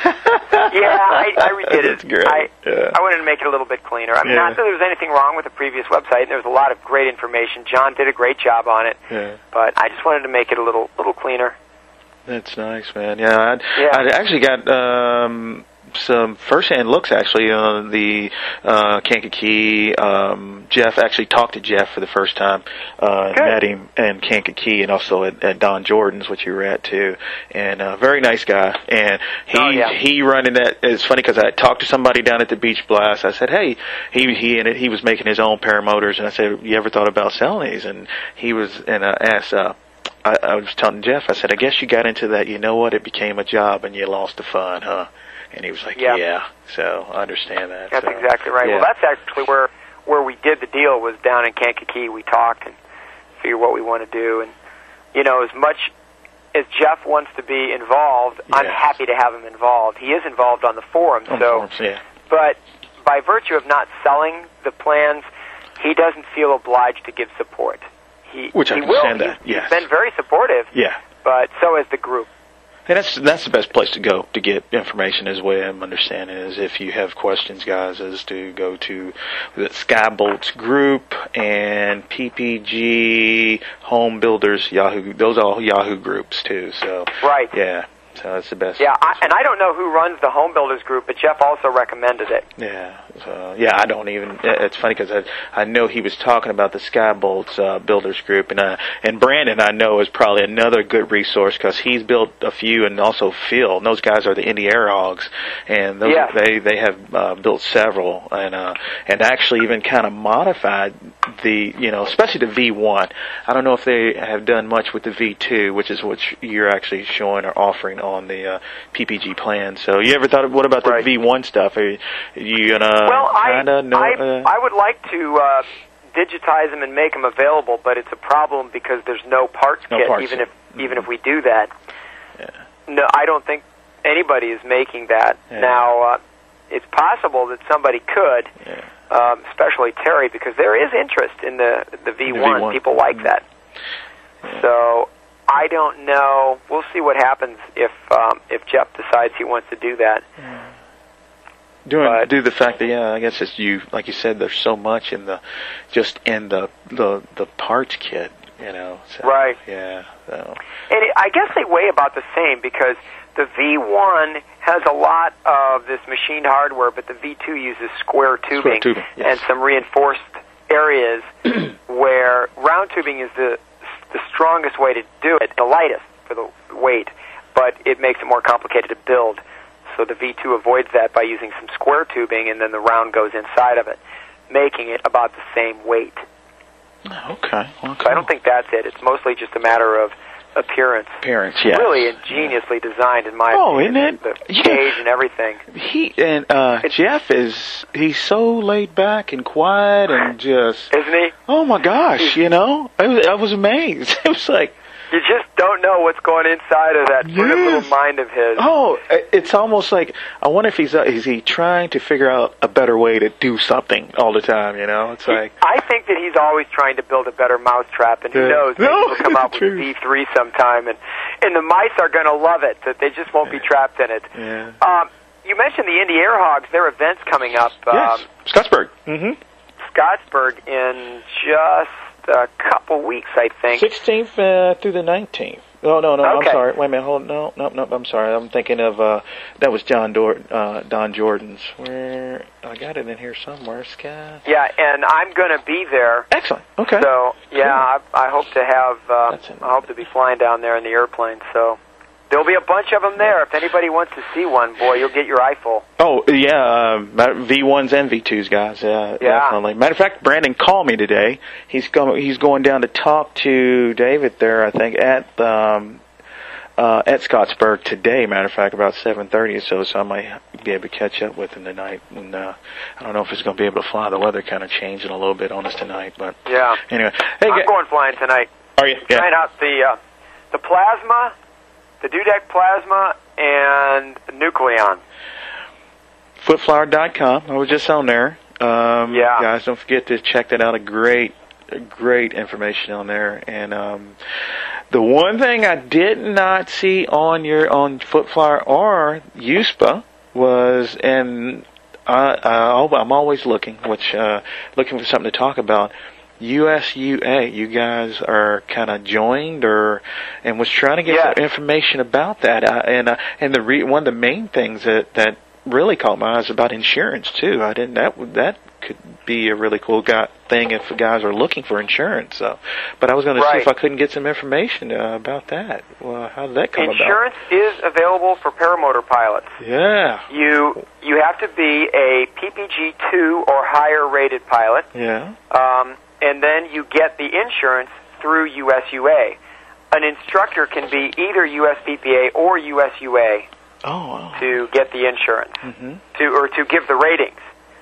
Yeah, I, I redid That's it. great. I, yeah. I wanted to make it a little bit cleaner. I mean, Yeah. not that there was anything wrong with the previous website. There was a lot of great information. John did a great job on it. Yeah. But I just wanted to make it a little little cleaner. That's nice, man. Yeah, I'd, Yeah. I'd actually got um, some first-hand looks, actually, on the uh, Kankakee. Um, Jeff, actually talked to Jeff for the first time. Uh, Good. met him in Kankakee and also at, at Don Jordan's, which you were at, too. And uh, very nice guy. And he Oh, yeah. he running that. It's funny because I talked to somebody down at the Beach Blast. I said, hey, he he and he was making his own paramotors. And I said, you ever thought about selling these? And he was, and I asked, uh, I, I was telling Jeff, I said, I guess you got into that, you know what, it became a job and you lost the fun, huh? And he was like, Yeah. yeah. So I understand that. That's so, exactly right. yeah. Well, that's actually where where we did the deal, was down in Kankakee. We talked and figured what we want to do. And, you know, as much as Jeff wants to be involved, I'm Yes. happy to have him involved. He is involved on the forum. On so, forums, yeah. But by virtue of not selling the plans, he doesn't feel obliged to give support. He, Which I he can will. understand that, He's, yes. he's been very supportive, Yeah. but so has the group. And that's that's the best place to go to get information, is the way I'm understanding it, is if you have questions, guys, is to go to the Skybolts group and P P G Home Builders Yahoo. Those are all Yahoo groups too. So Right. yeah, so that's the best. Yeah, I, and I don't know who runs the Home Builders group, but Jeff also recommended it. Yeah, so, yeah. I don't even. It's funny because I I know he was talking about the Skybolts uh, Builders Group, and uh, and Brandon I know is probably another good resource because he's built a few, and also Phil. And those guys are the Indy Air Hogs, and those, Yes. they they have uh, built several, and uh, and actually even kind of modified the, you know, especially the V one. I don't know if they have done much with the V two, which is what you're actually showing or offering on the uh, P P G plan. So you ever thought of, what about the Right. V one stuff? Are you, are you gonna Well, I, kinda know, I, uh, I would like to uh, digitize them and make them available, but it's a problem because there's no parts No kit. parts even kit. if even if we do that, Yeah. no, I don't think anybody is making that Yeah. now. Uh, it's possible that somebody could, Yeah. um, especially Terry, because there is interest in the the V one. V one. People like that. Yeah. So I don't know. We'll see what happens if um, if Jeff decides he wants to do that. Doing But- do the fact that, yeah, I guess it's you, like you said, there's so much in the just in the the the parts kit, you know. So, Right. Yeah. So. And it, I guess they weigh about the same because the V one has a lot of this machined hardware, but the V two uses square tubing, tubing, yes. and some reinforced areas where round tubing is the the strongest way to do it, the lightest for the weight, but it makes it more complicated to build. So the V two avoids that by using some square tubing, and then the round goes inside of it, making it about the same weight. Okay. Okay. So I don't think that's it. It's mostly just a matter of appearance. Parents, yeah. Really ingeniously designed, in my Oh, opinion. isn't it? The Yeah. cage and everything. He and uh, Jeff is he's so laid back and quiet and just, Isn't he? oh my gosh, you know, I was, I was amazed. It was like, You just don't know what's going inside of that Yes. little mind of his. Oh, it's almost like, I wonder if he's, uh, is he trying to figure out a better way to do something all the time, you know? It's like... I think that he's always trying to build a better mousetrap, and who Yeah. knows, maybe No, he'll come out with a true. V three sometime, and, and the mice are going to love it, that they just won't be trapped in it. Yeah. Um, you mentioned the Indy Air Hogs, their event's coming up. Yes, Um, Scottsburg. Mm-hmm. Scottsburg in just a couple weeks, I think. sixteenth uh, through the nineteenth. Oh, no, no, Okay. I'm sorry. Wait a minute. Hold No, no, no, I'm sorry. I'm thinking of, uh, that was John Dor- uh, Don Jordan's. Where, I got it in here somewhere, Scott. Yeah, and I'm going to be there. Excellent. Okay. So, yeah, I, I hope to have, uh, That's it. I hope to be flying down there in the airplane, so... There'll be a bunch of them there. If anybody wants to see one, boy, you'll get your eye full. Oh, yeah, uh, V ones and V twos, guys. Uh, Yeah. Definitely. Matter of fact, Brandon called me today. He's going, he's going down to talk to David there, I think, at, um, uh, at Scottsburg today, matter of fact, about seven thirty or so, so I might be able to catch up with him tonight. And, uh, I don't know if he's going to be able to fly. The weather kind of changing a little bit on us tonight, but Yeah. anyway. Hey, I'm ga- going flying tonight. are you? Yeah. Trying out the, uh, the plasma, the Dudek plasma, and Nucleon. footflower dot com. I was just on there. Um, Yeah. Guys, don't forget to check that out. A great, great information on there. And um, the one thing I did not see on your on Footflower or U S P A was, and I, I, I'm always looking, which uh, looking for something to talk about. U S U A, you guys are kind of joined, or and was trying to get Yes. some information about that, uh, and uh, and the re- one of the main things that that really caught my eye is about insurance too. I didn't that would that could be a really cool guy, thing if the guys are looking for insurance. So, but I was going to see Right. if I couldn't get some information uh, about that. Well, how did that come Insurance is available for paramotor pilots. about? Yeah, You you have to be a P P G two or higher rated pilot, yeah. um, and then you get the insurance through U S U A. An instructor can be either U S P P A or U S U A Oh, wow. to get the insurance, Mm-hmm. to or to give the ratings.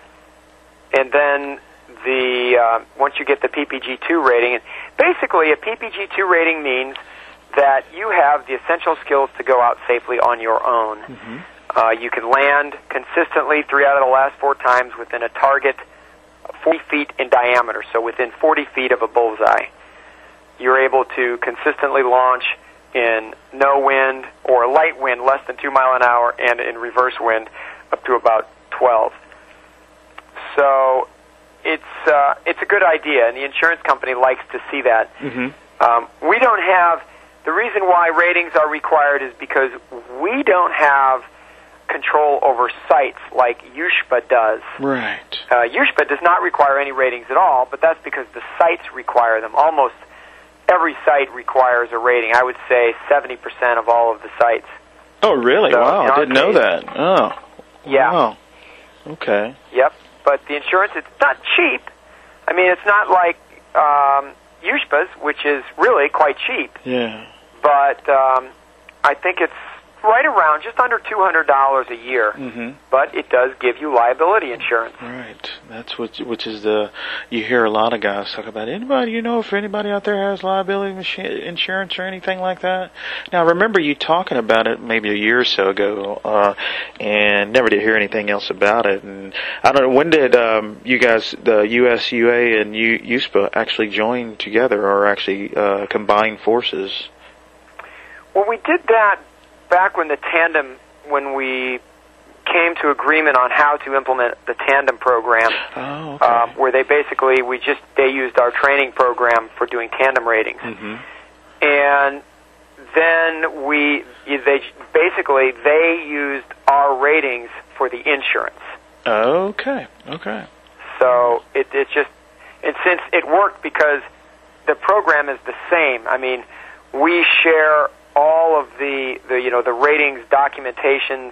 And then the uh, once you get the P P G two rating, and basically a P P G two rating means that you have the essential skills to go out safely on your own. Mm-hmm. Uh, you can land consistently three out of the last four times within a target forty feet in diameter, so within forty feet of a bullseye. You're able to consistently launch in no wind or light wind, less than two mile an hour, and in reverse wind up to about twelve. So it's uh, it's a good idea, and the insurance company likes to see that. Mm-hmm. Um, we don't have, the reason why ratings are required is because we don't have control over sites like U S P A does. Right. Uh, U S P A does not require any ratings at all, but that's because the sites require them. Almost every site requires a rating. I would say seventy percent of all of the sites. Oh, really? So, Wow, in I our didn't know case- that. Oh. Yeah. Wow. Okay. Yep. But the insurance, it's not cheap. I mean, it's not like um, U S P A's, which is really quite cheap. Yeah. But um, I think it's right around just under two hundred dollars a year. Mm-hmm. But it does give you liability insurance. Right. That's what, which is the, you hear a lot of guys talk about, anybody, you know, if anybody out there has liability machi- insurance or anything like that? Now, I remember you talking about it maybe a year or so ago, uh, and never did hear anything else about it. And I don't know, when did um, you guys, the U S U A and U- U S P A, actually join together or actually uh, combine forces? Well, we did that back when the tandem, when we came to agreement on how to implement the tandem program, Oh, okay. um, where they basically, we just, they used our training program for doing tandem ratings. Mm-hmm. And then we, they basically, they used our ratings for the insurance. Okay. Okay. So it, it just, and since it worked because the program is the same, I mean, we share all of the, the you know, the ratings, documentations,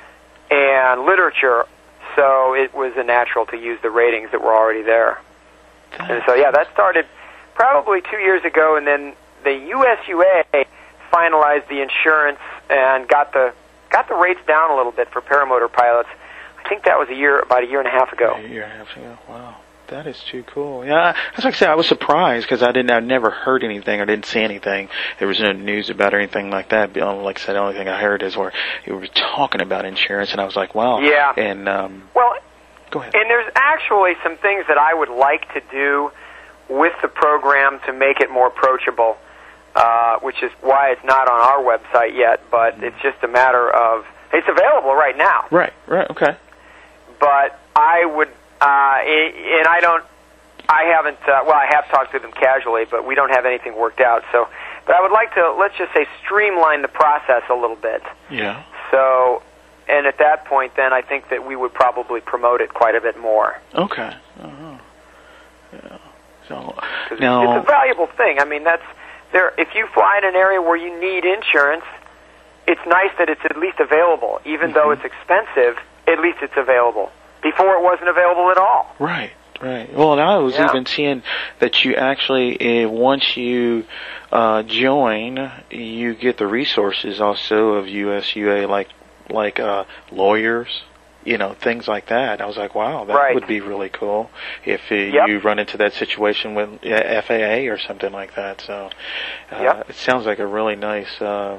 and literature, so it was a natural to use the ratings that were already there. And so, yeah, that started probably two years ago, and then the U S U A finalized the insurance and got the got the rates down a little bit for paramotor pilots. I think that was a year, about a year and a half ago. A year and a half ago. Wow. That is too cool. Yeah, as I said, I was surprised because I didn't, I never heard anything or didn't see anything. There was no news about or anything like that. Like I said, the only thing I heard is where you were talking about insurance, and I was like, wow. Yeah. And um, well, go ahead. And there's actually some things that I would like to do with the program to make it more approachable, uh, which is why it's not on our website yet. But mm-hmm. it's just a matter of it's available right now. Right. Right. Okay. But I would. Uh, and I don't, I haven't, uh, well, I have talked to them casually, but we don't have anything worked out. So, but I would like to, let's just say, streamline the process a little bit. Yeah. So, and at that point, then I think that we would probably promote it quite a bit more. Okay. Uh-huh. Yeah. So, now, it's a valuable thing. I mean, that's there. If you fly in an area where you need insurance, it's nice that it's at least available, even mm-hmm. though it's expensive. At least it's available. Before it wasn't available at all. Right, right. Well, and I was yeah. even seeing that you actually, uh, once you uh, join, you get the resources also of U S U A, like like uh, lawyers, you know, things like that. I was like, wow, that right. would be really cool if uh, yep. you run into that situation with uh, F A A or something like that. So uh, yep. it sounds like a really nice uh,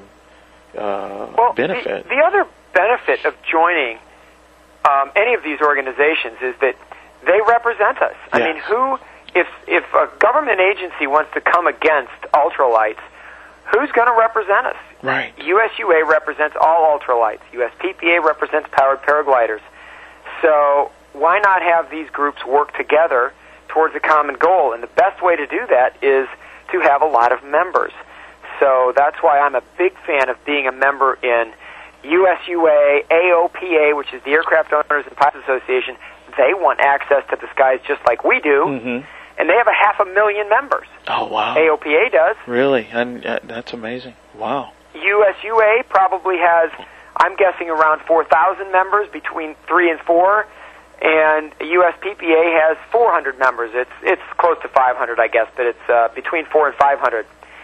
uh, well, benefit. The, the other benefit of joining Um, any of these organizations is that they represent us. I yes. mean, who, if if a government agency wants to come against ultralights, who's going to represent us? Right. U S U A represents all ultralights. U S P P A represents powered paragliders. So why not have these groups work together towards a common goal? And the best way to do that is to have a lot of members. So that's why I'm a big fan of being a member in U S U A, A O P A, which is the Aircraft Owners and Pilots Association. They want access to the skies just like we do, mm-hmm. and they have a half a million members. Oh, wow. A O P A does. Really? And uh, that's amazing. Wow. U S U A probably has, I'm guessing, around four thousand members, between three and four, and U S P P A has four hundred members. It's it's close to five hundred, I guess, but it's uh, between four and five hundred.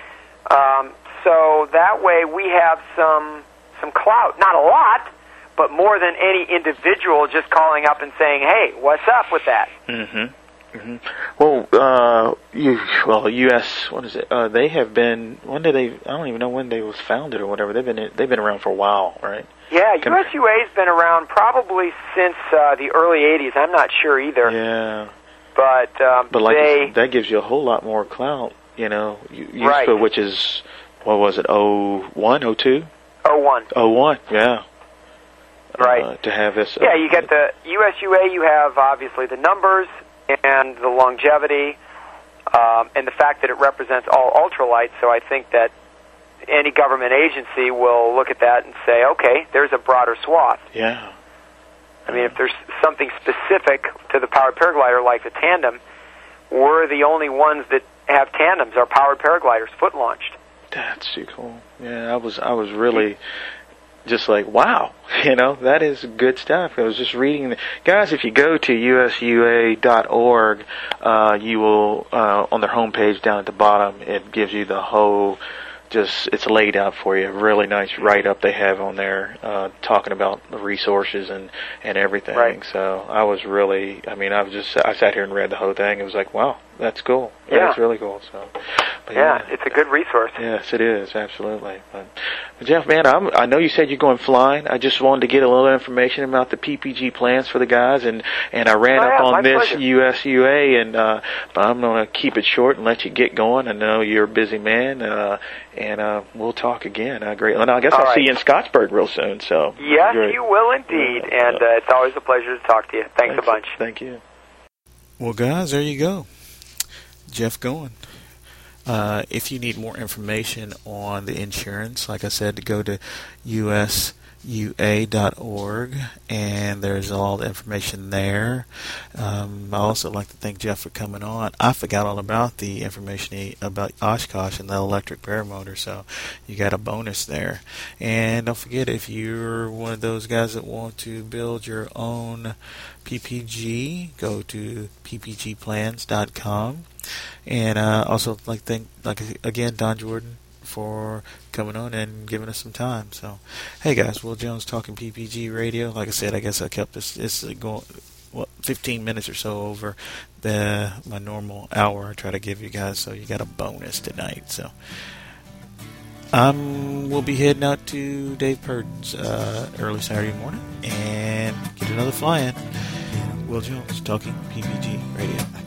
Um, so that way we have some... some clout, not a lot, but more than any individual just calling up and saying, "Hey, what's up with that?" Mm-hmm. Mm-hmm. Well, uh, you, well, U S what is it? Uh, they have been. When did they? I don't even know when they was founded or whatever. They've been they've been around for a while, right? Yeah, Can, U S U A's been around probably since uh, the early eighties. I'm not sure either. Yeah, but um, but like they, that gives you a whole lot more clout, you know. U S P A, right. which is what was it? Oh one, oh two. Oh one. Oh one, yeah. Right. Uh, to have this. Uh, yeah, you get the U S U A. You have obviously the numbers and the longevity, um, and the fact that it represents all ultralights. So I think that any government agency will look at that and say, okay, there's a broader swath. Yeah. I mean, if there's something specific to the powered paraglider like the tandem, we're the only ones that have tandems, are powered paragliders, foot launched. That's too cool. Yeah, I was I was really just like, wow, you know, that is good stuff. I was just reading. The, guys, if you go to U S U A dot org, uh, you will, uh, on their homepage down at the bottom, it gives you the whole, just, it's laid out for you. Really nice write-up they have on there, uh, talking about the resources and, and everything. Right. So I was really, I mean, I was just, I sat here and read the whole thing. It was like, wow, that's cool. Yeah. That's really cool. So, but yeah, yeah, it's a good resource. Yes, it is, absolutely. But, but Jeff, man, I'm, I know you said you're going flying. I just wanted to get a little information about the P P G plans for the guys, and, and I ran oh, up yeah, on my this pleasure. U S U A, and uh, but I'm going to keep it short and let you get going. I know you're a busy man, uh, and uh, we'll talk again. Uh, great. And I guess All I'll right. see you in Scottsburg real soon. So yes, great. you will indeed, Yeah. and uh, it's always a pleasure to talk to you. Thanks, Thanks a bunch. Thank you. Well, guys, there you go. Jeff Goen. Uh, if you need more information on the insurance, like I said, to go to U S U A dot org, and there's all the information there. Um, I also like to thank Jeff for coming on. I forgot all about the information he, about Oshkosh and the electric paramotor, so you got a bonus there. And don't forget, if you're one of those guys that want to build your own P P G, go to p p g plans dot com. And uh, also like thank like again Don Jordan for coming on and giving us some time. So, hey guys, Will Jones talking P P G Radio. Like I said, I guess I kept this this going. Well, fifteen minutes or so over the my normal hour I try to give you guys, so you got a bonus tonight. So um, we'll be heading out to Dave Purd's uh, early Saturday morning and get another fly-in. Will Jones, Talking P P G Radio.